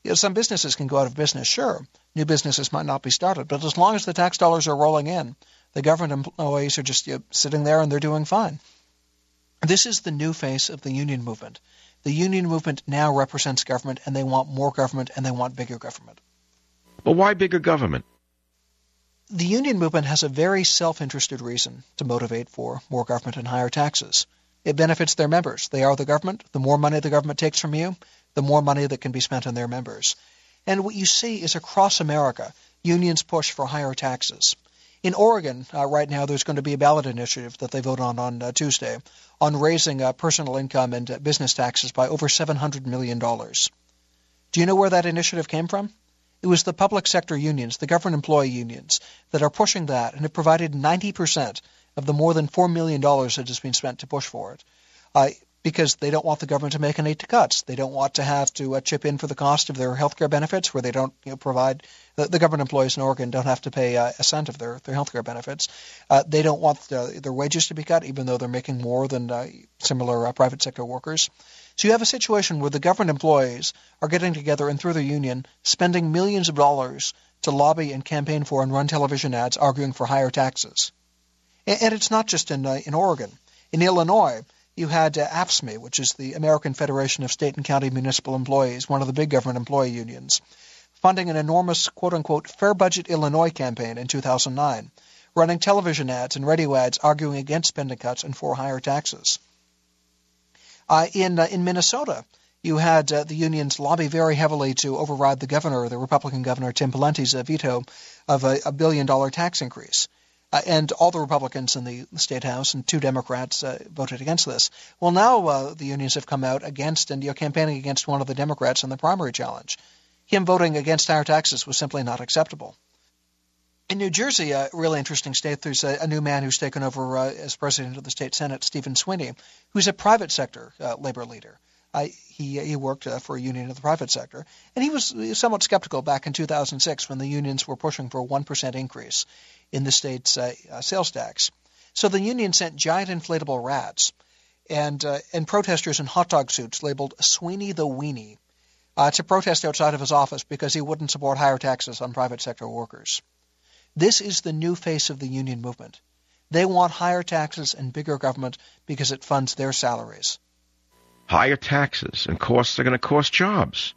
You know, some businesses can go out of business, sure. New businesses might not be started, but as long as the tax dollars are rolling in, the government employees are just you know, sitting there and they're doing fine. This is the new face of the union movement. The union movement now represents government, and they want more government, and they want bigger government. But why bigger government? The union movement has a very self-interested reason to motivate for more government and higher taxes. It benefits their members. They are the government. The more money the government takes from you, the more money that can be spent on their members. And what you see is across America, unions push for higher taxes. In Oregon, uh, right now, there's going to be a ballot initiative that they vote on on uh, Tuesday on raising uh, personal income and uh, business taxes by over seven hundred million dollars. Do you know where that initiative came from? It was the public sector unions, the government employee unions, that are pushing that, and have provided ninety percent of the more than four million dollars that has been spent to push for it. Uh, because they don't want the government to make any cuts. They don't want to have to uh, chip in for the cost of their health care benefits, where they don't you know, provide the, the government employees in Oregon don't have to pay uh, a cent of their, their health care benefits. Uh, they don't want the, their wages to be cut, even though they're making more than uh, similar uh, private sector workers. So you have a situation where the government employees are getting together and through their union spending millions of dollars to lobby and campaign for and run television ads arguing for higher taxes. And, and it's not just in uh, in Oregon. In Illinois, you had uh, A F S C M E, which is the American Federation of State and County Municipal Employees, one of the big government employee unions, funding an enormous, quote-unquote, Fair Budget Illinois campaign in two thousand nine, running television ads and radio ads arguing against spending cuts and for higher taxes. Uh, in uh, in Minnesota, you had uh, the unions lobby very heavily to override the governor, the Republican governor, Tim Pawlenty's uh, veto of a, a billion-dollar tax increase. Uh, and all the Republicans in the State House and two Democrats uh, voted against this. Well, now uh, the unions have come out against and you're campaigning against one of the Democrats in the primary challenge. Him voting against higher taxes was simply not acceptable. In New Jersey, a really interesting state, there's a, a new man who's taken over uh, as president of the state Senate, Stephen Sweeney, who's a private sector uh, labor leader. Uh, he he worked uh, for a union in the private sector, and he was somewhat skeptical back in two thousand six when the unions were pushing for a one percent increase in the state's uh, uh, sales tax. So the union sent giant inflatable rats and uh, and protesters in hot dog suits labeled Sweeney the Weenie uh, to protest outside of his office because he wouldn't support higher taxes on private sector workers. This is the new face of the union movement. They want higher taxes and bigger government because it funds their salaries. Higher taxes and costs are going to cost jobs.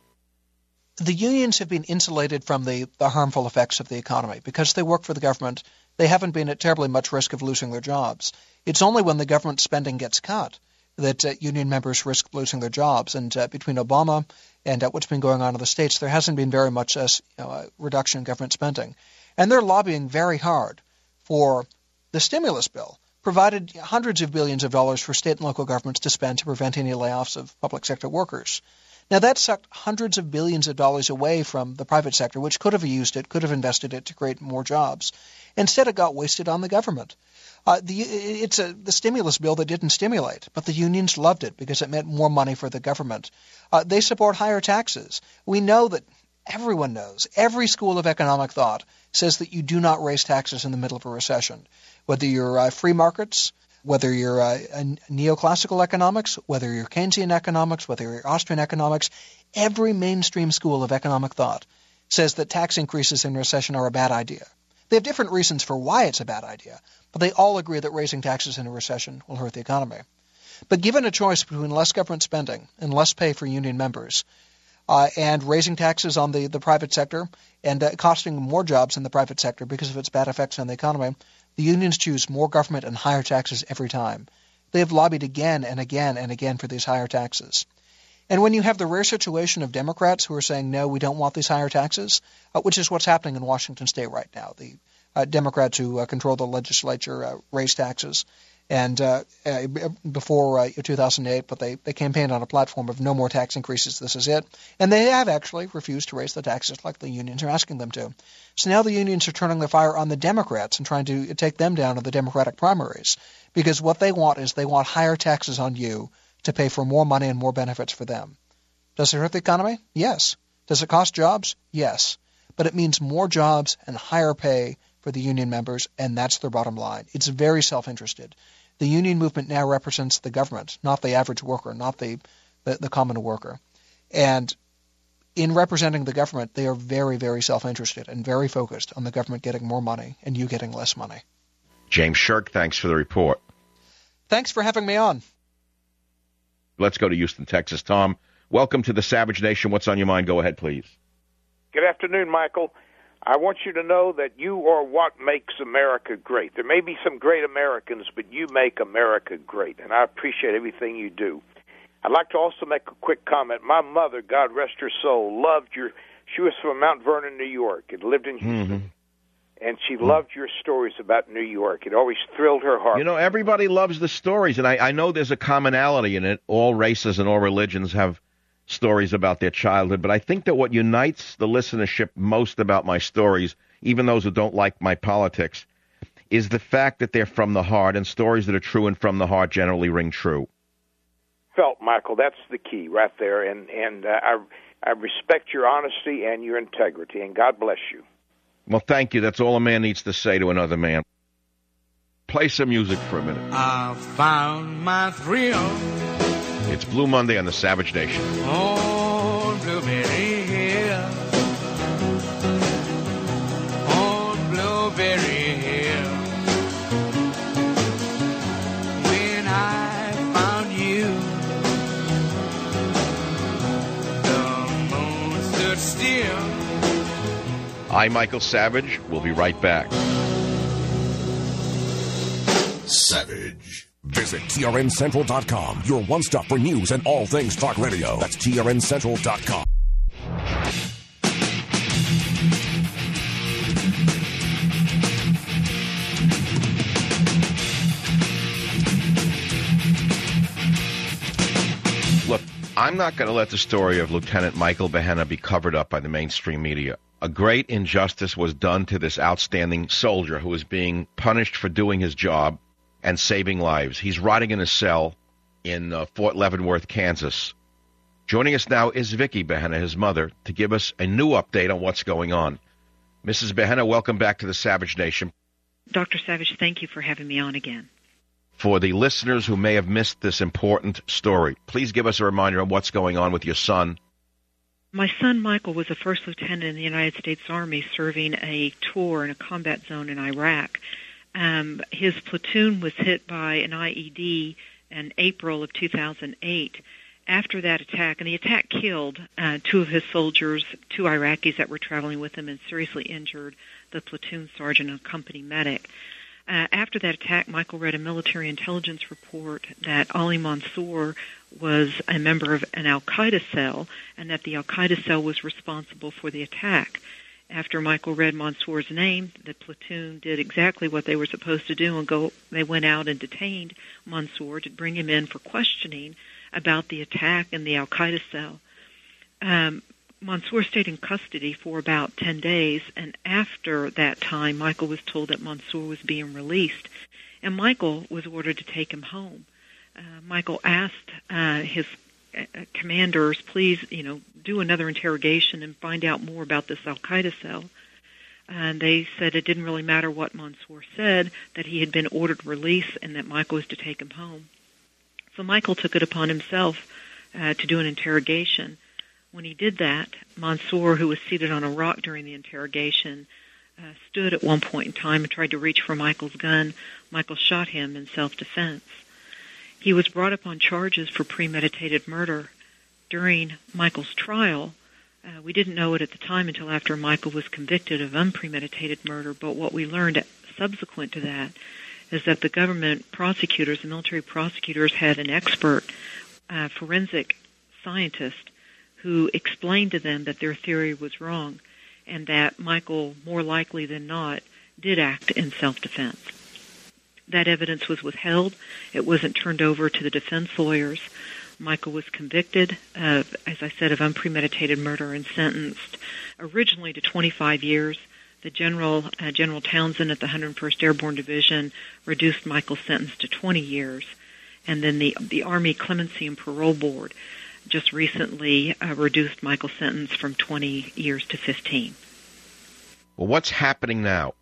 The unions have been insulated from the, the harmful effects of the economy. Because they work for the government, they haven't been at terribly much risk of losing their jobs. It's only when the government spending gets cut that uh, union members risk losing their jobs. And uh, between Obama and uh, what's been going on in the States, there hasn't been very much uh, you know, uh, reduction in government spending. And they're lobbying very hard for the stimulus bill, provided hundreds of billions of dollars for state and local governments to spend to prevent any layoffs of public sector workers. Now, that sucked hundreds of billions of dollars away from the private sector, which could have used it, could have invested it to create more jobs. Instead, it got wasted on the government. Uh, the, it's a, the stimulus bill that didn't stimulate, but the unions loved it because it meant more money for the government. Uh, they support higher taxes. We know that everyone knows, every school of economic thought says that you do not raise taxes in the middle of a recession. Whether you're uh, free markets, whether you're uh, neoclassical economics, whether you're Keynesian economics, whether you're Austrian economics, every mainstream school of economic thought says that tax increases in recession are a bad idea. They have different reasons for why it's a bad idea, but they all agree that raising taxes in a recession will hurt the economy. But given a choice between less government spending and less pay for union members, uh, and raising taxes on the, the private sector and uh, costing more jobs in the private sector because of its bad effects on the economy, the unions choose more government and higher taxes every time. They have lobbied again and again and again for these higher taxes. And when you have the rare situation of Democrats who are saying, no, we don't want these higher taxes, uh, which is what's happening in Washington State right now, the uh, Democrats who uh, control the legislature uh, raise taxes and uh, uh, before uh, two thousand eight, but they, they campaigned on a platform of no more tax increases, this is it. And they have actually refused to raise the taxes like the unions are asking them to. So now the unions are turning their fire on the Democrats and trying to take them down in the Democratic primaries, because what they want is they want higher taxes on you to pay for more money and more benefits for them. Does it hurt the economy? Yes. Does it cost jobs? Yes. But it means more jobs and higher pay for the union members, and that's their bottom line. It's very self-interested. The union movement now represents the government, not the average worker, not the, the, the common worker. And in representing the government, they are very, very self-interested and very focused on the government getting more money and you getting less money. James Shirk, thanks for the report. Thanks for having me on. Let's go to Houston, Texas. Tom, welcome to the Savage Nation. What's on your mind? Go ahead, please. Good afternoon, Michael. I want you to know that you are what makes America great. There may be some great Americans, but you make America great, and I appreciate everything you do. I'd like to also make a quick comment. My mother, God rest her soul, loved your, she was from Mount Vernon, New York, and lived in Houston, mm-hmm. and she loved your stories about New York. It always thrilled her heart. You know, everybody loves the stories, and I, I know there's a commonality in it. All races and all religions have stories about their childhood, but I think that what unites the listenership most about my stories, even those who don't like my politics, is the fact that they're from the heart, and stories that are true and from the heart generally ring true. Felt, Michael, that's the key right there, and and uh, I I respect your honesty and your integrity, and God bless you. Well, thank you. That's all a man needs to say to another man. Play some music for a minute. I found my thrill. It's Blue Monday on the Savage Nation. On Blueberry Hill. On Blueberry Hill. When I found you, the moon stood still. I'm Michael Savage. We'll be right back. Savage. Visit T R N Central dot com, your one-stop for news and all things talk radio. That's T R N Central dot com. Look, I'm not going to let the story of Lieutenant Michael Behenna be covered up by the mainstream media. A great injustice was done to this outstanding soldier who is being punished for doing his job and saving lives. He's rotting in a cell in uh, Fort Leavenworth, Kansas. Joining us now is Vicki Behenna, his mother, to give us a new update on what's going on. Missus Behenna, welcome back to the Savage Nation. Doctor Savage, thank you for having me on again. For the listeners who may have missed this important story, please give us a reminder of what's going on with your son. My son, Michael, was a first lieutenant in the United States Army serving a tour in a combat zone in Iraq. Um, his platoon was hit by an I E D in April of two thousand eight. After that attack, and the attack killed uh, two of his soldiers, two Iraqis that were traveling with him, and seriously injured the platoon sergeant and company medic. Uh, after that attack, Michael read a military intelligence report that Ali Mansour was a member of an Al-Qaeda cell, and that the Al-Qaeda cell was responsible for the attack. After Michael read Mansour's name, the platoon did exactly what they were supposed to do, and go. They went out and detained Mansour to bring him in for questioning about the attack and the Al-Qaeda cell. Um, Mansour stayed in custody for about ten days, and after that time, Michael was told that Mansour was being released, and Michael was ordered to take him home. Uh, Michael asked uh, his uh, commanders, please, you know, do another interrogation and find out more about this Al-Qaeda cell. And they said it didn't really matter what Mansour said, that he had been ordered release and that Michael was to take him home. So Michael took it upon himself uh, to do an interrogation. When he did that, Mansour, who was seated on a rock during the interrogation, uh, stood at one point in time and tried to reach for Michael's gun. Michael shot him in self-defense. He was brought up on charges for premeditated murder. During Michael's trial, uh, we didn't know it at the time until after Michael was convicted of unpremeditated murder, but what we learned subsequent to that is that the government prosecutors, the military prosecutors, had an expert uh, forensic scientist who explained to them that their theory was wrong and that Michael, more likely than not, did act in self-defense. That evidence was withheld. It wasn't turned over to the defense lawyers. Michael was convicted of, as I said, of unpremeditated murder and sentenced originally to twenty-five years. The General, uh, General Townsend at the one hundred first Airborne Division reduced Michael's sentence to twenty years. And then the, the Army Clemency and Parole Board just recently uh, reduced Michael's sentence from twenty years to fifteen. Well, what's happening now?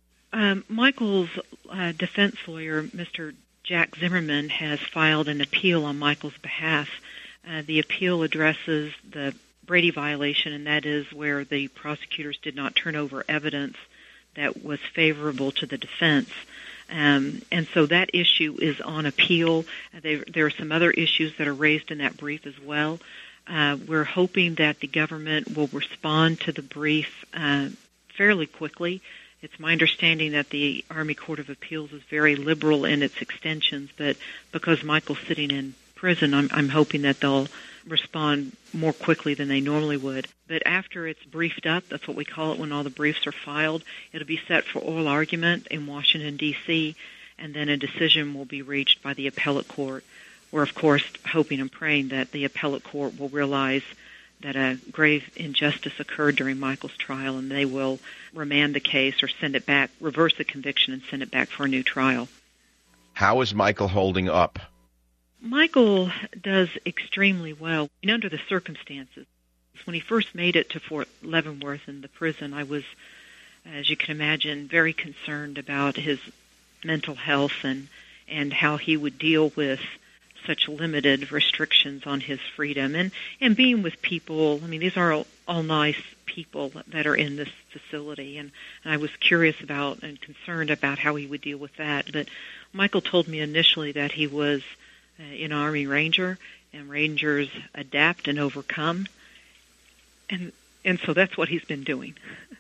Um, Michael's uh, defense lawyer, Mister Jack Zimmerman, has filed an appeal on Michael's behalf. Uh, the appeal addresses the Brady violation, and that is where the prosecutors did not turn over evidence that was favorable to the defense. Um, and so that issue is on appeal. There, there are some other issues that are raised in that brief as well. Uh, we're hoping that the government will respond to the brief uh, fairly quickly. It's my understanding that the Army Court of Appeals is very liberal in its extensions, but because Michael's sitting in prison, I'm, I'm hoping that they'll respond more quickly than they normally would. But after it's briefed up, that's what we call it when all the briefs are filed, it'll be set for oral argument in Washington, D C, and then a decision will be reached by the appellate court. We're, of course, hoping and praying that the appellate court will realize that a grave injustice occurred during Michael's trial, and they will remand the case or send it back, reverse the conviction and send it back for a new trial. How is Michael holding up? Michael does extremely well under the circumstances. When he first made it to Fort Leavenworth in the prison, I was, as you can imagine, very concerned about his mental health and, and how he would deal with such limited restrictions on his freedom and, and being with people. I mean, these are all, all nice people that are in this facility, and, and I was curious about and concerned about how he would deal with that. But Michael told me initially that he was uh, an Army Ranger, and Rangers adapt and overcome, and and so that's what he's been doing.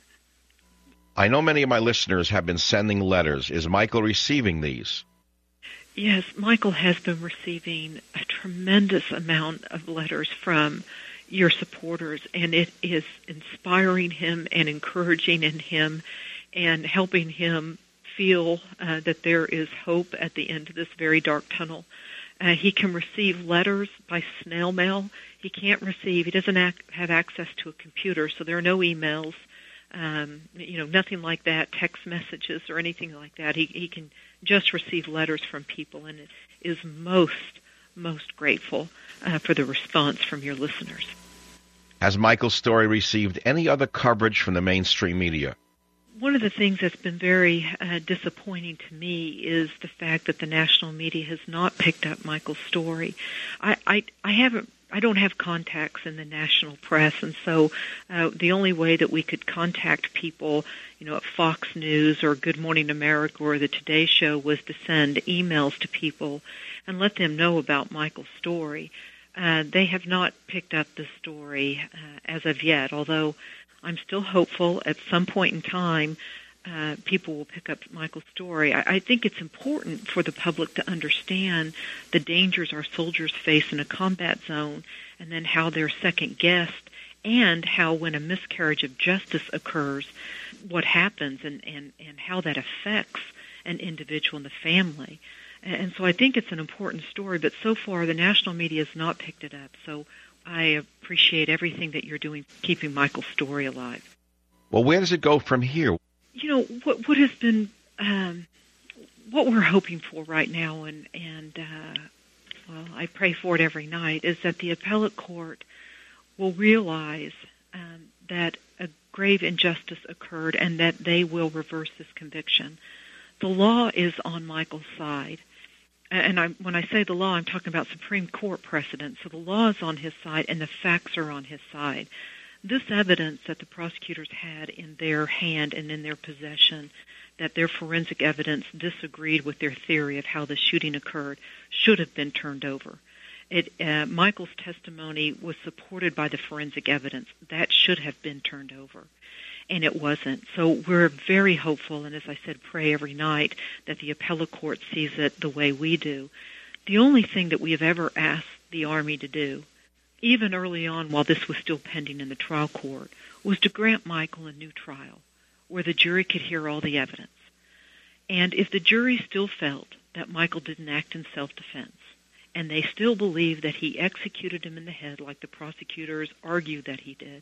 I know many of my listeners have been sending letters. Is Michael receiving these? Yes, Michael has been receiving a tremendous amount of letters from your supporters, and it is inspiring him and encouraging in him and helping him feel uh, that there is hope at the end of this very dark tunnel. Uh, he can receive letters by snail mail. He can't receive, he doesn't ac- have access to a computer, so there are no emails, um, you know, nothing like that, text messages or anything like that. He, he can just receive letters from people, and it is most, most grateful uh, for the response from your listeners. Has Michael's story received any other coverage from the mainstream media? One of the things that's been very uh, disappointing to me is the fact that the national media has not picked up Michael's story. I, I, I haven't. I don't have contacts in the national press, and so uh, the only way that we could contact people, you know, at Fox News or Good Morning America or the Today Show was to send emails to people and let them know about Michael's story. Uh, they have not picked up the story uh, as of yet, although I'm still hopeful at some point in time uh, people will pick up Michael's story. I, I think it's important for the public to understand the dangers our soldiers face in a combat zone, and then how they're second-guessed, and how when a miscarriage of justice occurs, what happens and, and, and how that affects an individual and the family. And so I think it's an important story, but so far the national media has not picked it up. So I appreciate everything that you're doing, keeping Michael's story alive. Well, where does it go from here? You know, what what has been, um, what we're hoping for right now, and, and uh, well, I pray for it every night, is that the appellate court will realize um, that a grave injustice occurred and that they will reverse this conviction. The law is on Michael's side. And I, when I say the law, I'm talking about Supreme Court precedent. So the law is on his side and the facts are on his side. This evidence that the prosecutors had in their hand and in their possession, that their forensic evidence disagreed with their theory of how the shooting occurred, should have been turned over. It, uh, Michael's testimony was supported by the forensic evidence. That should have been turned over. And it wasn't. So we're very hopeful, and as I said, pray every night that the appellate court sees it the way we do. The only thing that we have ever asked the Army to do, even early on while this was still pending in the trial court, was to grant Michael a new trial where the jury could hear all the evidence. And if the jury still felt that Michael didn't act in self-defense, and they still believe that he executed him in the head like the prosecutors argue that he did,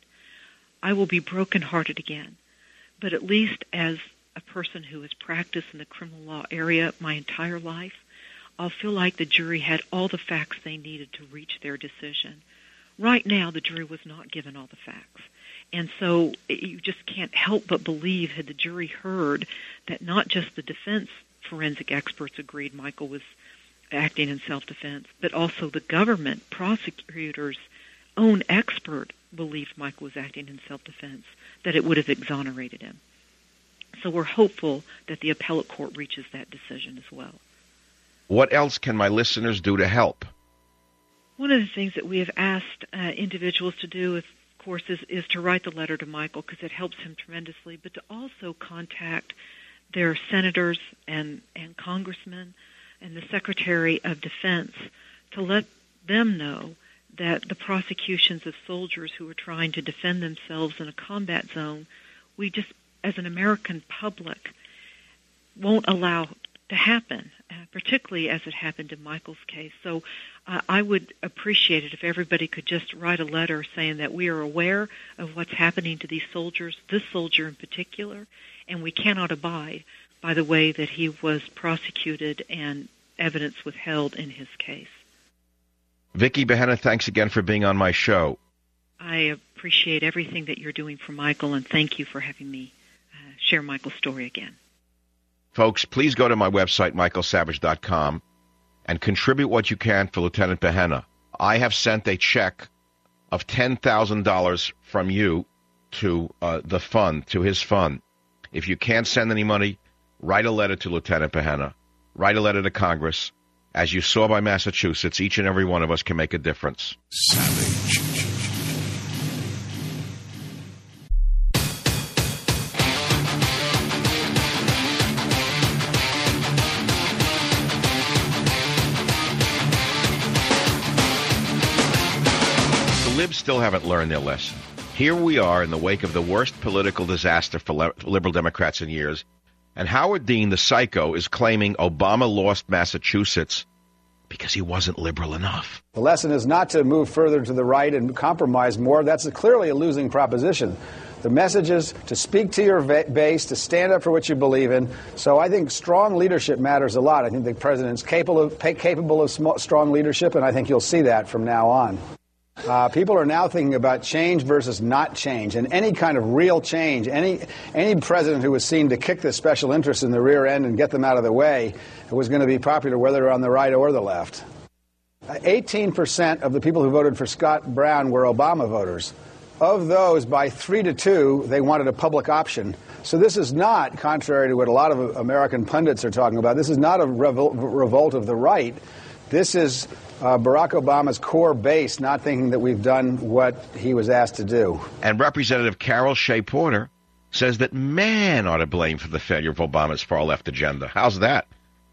I will be brokenhearted again. But at least as a person who has practiced in the criminal law area my entire life, I'll feel like the jury had all the facts they needed to reach their decision. Right now, the jury was not given all the facts. And so you just can't help but believe, had the jury heard that not just the defense forensic experts agreed Michael was acting in self-defense, but also the government prosecutors own expert believed Michael was acting in self-defense, that it would have exonerated him. So we're hopeful that the appellate court reaches that decision as well. What else can my listeners do to help? One of the things that we have asked uh, individuals to do, of course, is, is to write the letter to Michael, because it helps him tremendously, but to also contact their senators and, and congressmen and the Secretary of Defense to let them know that the prosecutions of soldiers who are trying to defend themselves in a combat zone, we just, as an American public, won't allow to happen, uh, particularly as it happened in Michael's case. So uh, I would appreciate it if everybody could just write a letter saying that we are aware of what's happening to these soldiers, this soldier in particular, and we cannot abide by the way that he was prosecuted and evidence withheld in his case. Vicki Behenna, thanks again for being on my show. I appreciate everything that you're doing for Michael, and thank you for having me uh, share Michael's story again. Folks, please go to my website, michael savage dot com, and contribute what you can for Lieutenant Behenna. I have sent a check of ten thousand dollars from you to uh, the fund, to his fund. If you can't send any money, write a letter to Lieutenant Behenna. Write a letter to Congress. As you saw by Massachusetts, each and every one of us can make a difference. Savage. The libs still haven't learned their lesson. Here we are in the wake of the worst political disaster for li- liberal Democrats in years, and Howard Dean, the psycho, is claiming Obama lost Massachusetts because he wasn't liberal enough. The lesson is not to move further to the right and compromise more. That's clearly a losing proposition. The message is to speak to your va- base, to stand up for what you believe in. So I think strong leadership matters a lot. I think the president's capable of, capable of sm- strong leadership, and I think you'll see that from now on. Uh, people are now thinking about change versus not change, and any kind of real change. Any any president who was seen to kick the special interests in the rear end and get them out of the way was going to be popular whether on the right or the left. Uh, eighteen percent of the people who voted for Scott Brown were Obama voters. Of those, by three to two, they wanted a public option. So this is not, contrary to what a lot of American pundits are talking about, this is not a revol- revolt of the right. This is Uh, Barack Obama's core base not thinking that we've done what he was asked to do. And Representative Carol Shea Porter says that man ought to blame for the failure of Obama's far-left agenda. How's that?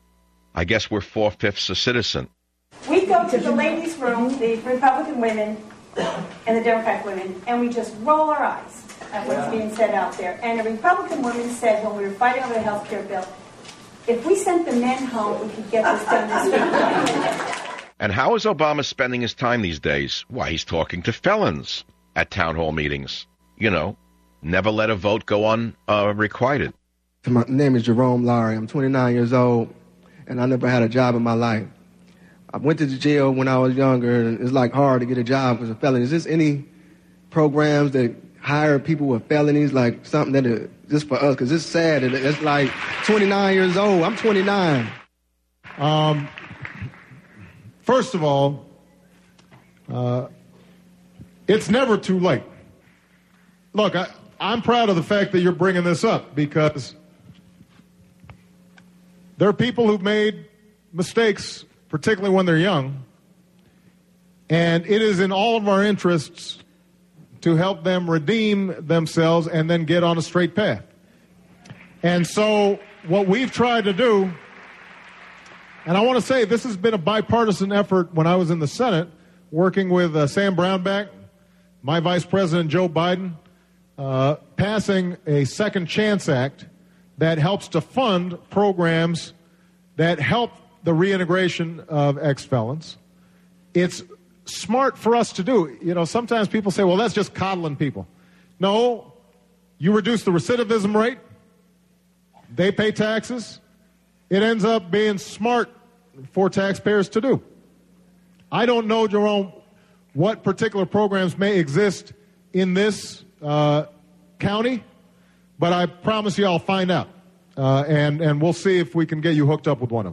I guess we're four-fifths a citizen. We go to the ladies' room, the Republican women and the Democrat women, and we just roll our eyes at what's being said out there. And a Republican woman said when we were fighting over the health care bill, if we sent the men home, we could get this done this week. And how is Obama spending his time these days? Why, he's talking to felons at town hall meetings. You know, never let a vote go unrequited. Uh, My name is Jerome Lowry. I'm twenty-nine years old, and I never had a job in my life. I went to the jail when I was younger, and it's like hard to get a job because of felonies. Is there any programs that hire people with felonies, like something that is just for us? Because it's sad that it's like twenty-nine years old. I'm twenty-nine. Um... First of all, uh, it's never too late. Look, I, I'm proud of the fact that you're bringing this up because there are people who've made mistakes, particularly when they're young, and it is in all of our interests to help them redeem themselves and then get on a straight path. And so what we've tried to do, and I want to say this has been a bipartisan effort when I was in the Senate, working with uh, Sam Brownback, my Vice President Joe Biden, uh, passing a Second Chance Act that helps to fund programs that help the reintegration of ex-felons. It's smart for us to do. You know, sometimes people say, well, that's just coddling people. No, you reduce the recidivism rate. They pay taxes. It ends up being smart for taxpayers to do. I don't know, Jerome, what particular programs may exist in this uh, county, but I promise you I'll find out, uh, and, and we'll see if we can get you hooked up with one of them.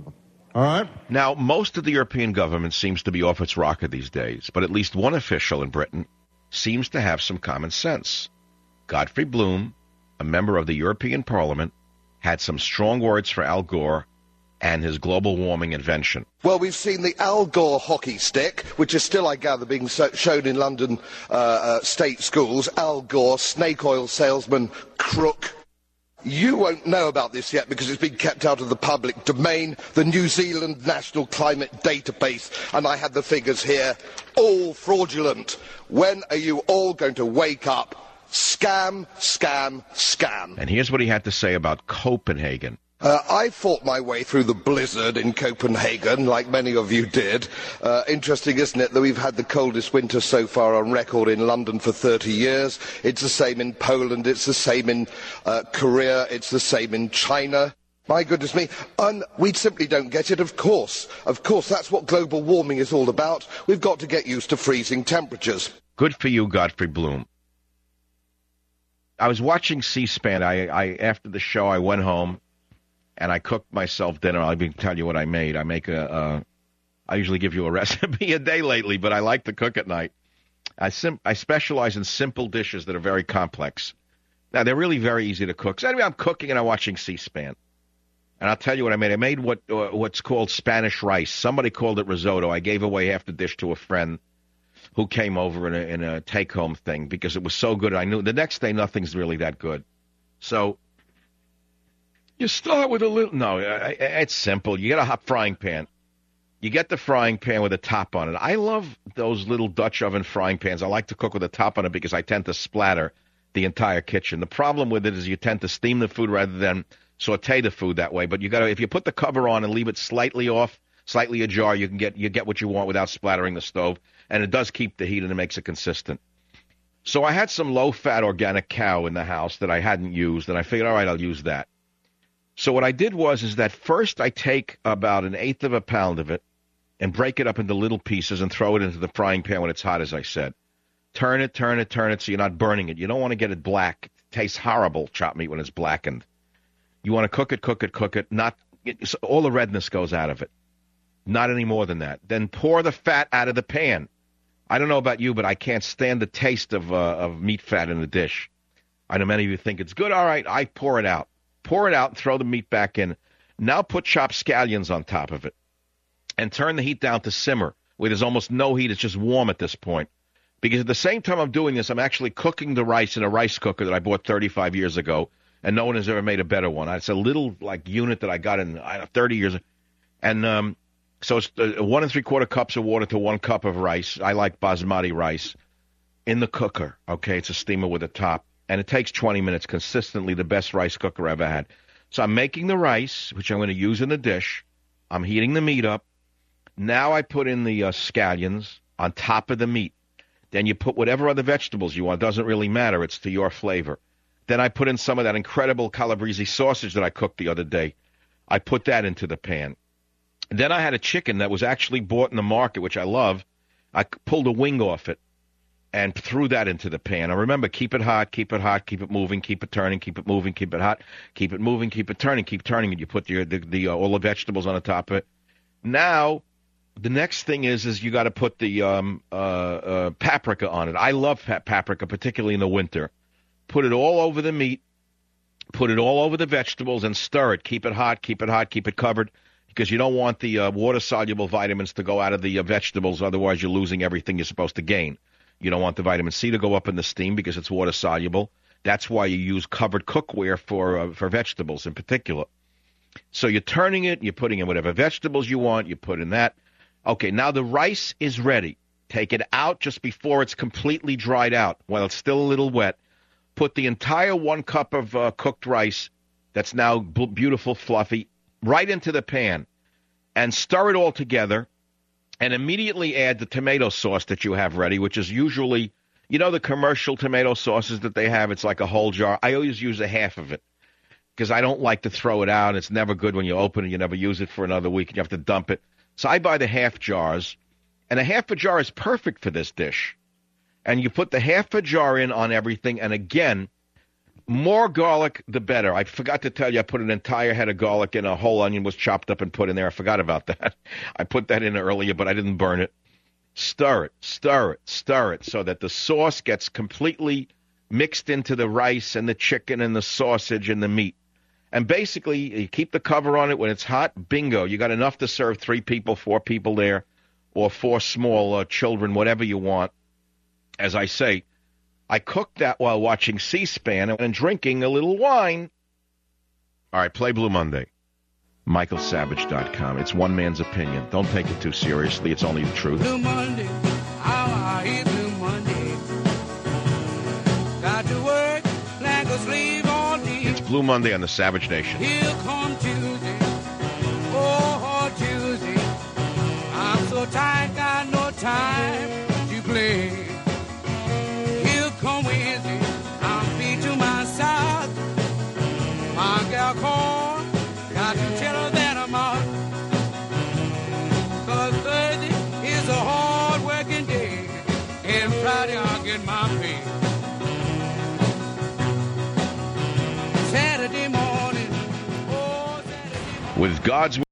All right. Now, most of the European government seems to be off its rocker these days, but at least one official in Britain seems to have some common sense. Godfrey Bloom, a member of the European Parliament, had some strong words for Al Gore and his global warming invention. Well, we've seen the Al Gore hockey stick, which is still, I gather, being so shown in London uh, uh, state schools. Al Gore, snake oil salesman, crook. You won't know about this yet because it's been kept out of the public domain, the New Zealand National Climate Database, and I had the figures here, all fraudulent. When are you all going to wake up? Scam, scam, scam. And here's what he had to say about Copenhagen. Uh, I fought my way through the blizzard in Copenhagen, like many of you did. Uh, interesting, isn't it, that we've had the coldest winter so far on record in London for thirty years. It's the same in Poland, it's the same in uh, Korea, it's the same in China. My goodness me. And we simply don't get it, of course. Of course, that's what global warming is all about. We've got to get used to freezing temperatures. Good for you, Godfrey Bloom. I was watching C-SPAN. I, I after the show, I went home. And I cooked myself dinner. I'll even tell you what I made. I make a, uh, I usually give you a recipe a day lately, but I like to cook at night. I sim- I specialize in simple dishes that are very complex. Now, they're really very easy to cook. So anyway, I'm cooking and I'm watching C-SPAN. And I'll tell you what I made. I made what uh, what's called Spanish rice. Somebody called it risotto. I gave away half the dish to a friend who came over in a, in a take-home thing because it was so good. I knew the next day nothing's really that good. So you start with a little, no, it's simple. You get a hot frying pan. You get the frying pan with a top on it. I love those little Dutch oven frying pans. I like to cook with a top on it because I tend to splatter the entire kitchen. The problem with it is you tend to steam the food rather than saute the food that way. But you got to, if you put the cover on and leave it slightly off, slightly ajar, you can get you get what you want without splattering the stove. And it does keep the heat and it makes it consistent. So I had some low-fat organic cow in the house that I hadn't used, and I figured, all right, I'll use that. So what I did was is that first I take about an eighth of a pound of it and break it up into little pieces and throw it into the frying pan when it's hot, as I said. Turn it, turn it, turn it so you're not burning it. You don't want to get it black. It tastes horrible, chopped meat, when it's blackened. You want to cook it, cook it, cook it. Not it, all the redness goes out of it. Not any more than that. Then pour the fat out of the pan. I don't know about you, but I can't stand the taste of uh, of meat fat in a dish. I know many of you think it's good. All right, I pour it out. Pour it out and throw the meat back in. Now put chopped scallions on top of it. And turn the heat down to simmer, where there's almost no heat. It's just warm at this point. Because at the same time I'm doing this, I'm actually cooking the rice in a rice cooker that I bought thirty-five years ago, and no one has ever made a better one. It's a little like unit that I got in I don't know, thirty years. And um, so it's uh, one and three-quarter cups of water to one cup of rice. I like basmati rice in the cooker. Okay, it's a steamer with a top. And it takes twenty minutes consistently, the best rice cooker I ever had. So I'm making the rice, which I'm going to use in the dish. I'm heating the meat up. Now I put in the uh, scallions on top of the meat. Then you put whatever other vegetables you want. It doesn't really matter. It's to your flavor. Then I put in some of that incredible calabrese sausage that I cooked the other day. I put that into the pan. And then I had a chicken that was actually bought in the market, which I love. I pulled a wing off it and threw that into the pan. And remember, keep it hot, keep it hot, keep it moving, keep it turning, keep it moving, keep it hot, keep it moving, keep it turning, keep turning it. You put your, the, the uh, all the vegetables on the top of it. Now, the next thing is is you got to put the um, uh, uh, paprika on it. I love pa- paprika, particularly in the winter. Put it all over the meat, put it all over the vegetables, and stir it. Keep it hot, keep it hot, keep it covered, because you don't want the uh, water-soluble vitamins to go out of the uh, vegetables. Otherwise, you're losing everything you're supposed to gain. You don't want the vitamin C to go up in the steam because it's water-soluble. That's why you use covered cookware for uh, for vegetables in particular. So you're turning it, you're putting in whatever vegetables you want, you put in that. Okay, now the rice is ready. Take it out just before it's completely dried out, while it's still a little wet. Put the entire one cup of uh, cooked rice that's now b- beautiful, fluffy, right into the pan and stir it all together. And immediately add the tomato sauce that you have ready, which is usually, you know, the commercial tomato sauces that they have. It's like a whole jar. I always use a half of it because I don't like to throw it out. It's never good when you open it. You never use it for another week and you have to dump it. So I buy the half jars, and a half a jar is perfect for this dish. And you put the half a jar in on everything, and again, more garlic, the better. I forgot to tell you, I put an entire head of garlic in. A whole onion was chopped up and put in there. I forgot about that. I put that in earlier, but I didn't burn it. Stir it, stir it, stir it so that the sauce gets completely mixed into the rice and the chicken and the sausage and the meat. And basically, you keep the cover on it when it's hot. Bingo. You got enough to serve three people, four people there, or four small uh, children, whatever you want. As I say, I cooked that while watching C-SPAN and drinking a little wine. All right, play Blue Monday. Michael Savage dot com. It's one man's opinion. Don't take it too seriously. It's only the truth. Blue Monday, how I hate Blue Monday. Got to work like a slave all day. It's Blue Monday on the Savage Nation. Here come Tuesday, oh Tuesday. I'm so tired, got no time to play. Here come Wednesday, I'm beat to my side. My gal called, got to tell her that I'm out. Cause Thursday is a hard working day, and Friday I'll get my pay. Saturday morning, oh Saturday morning. With God's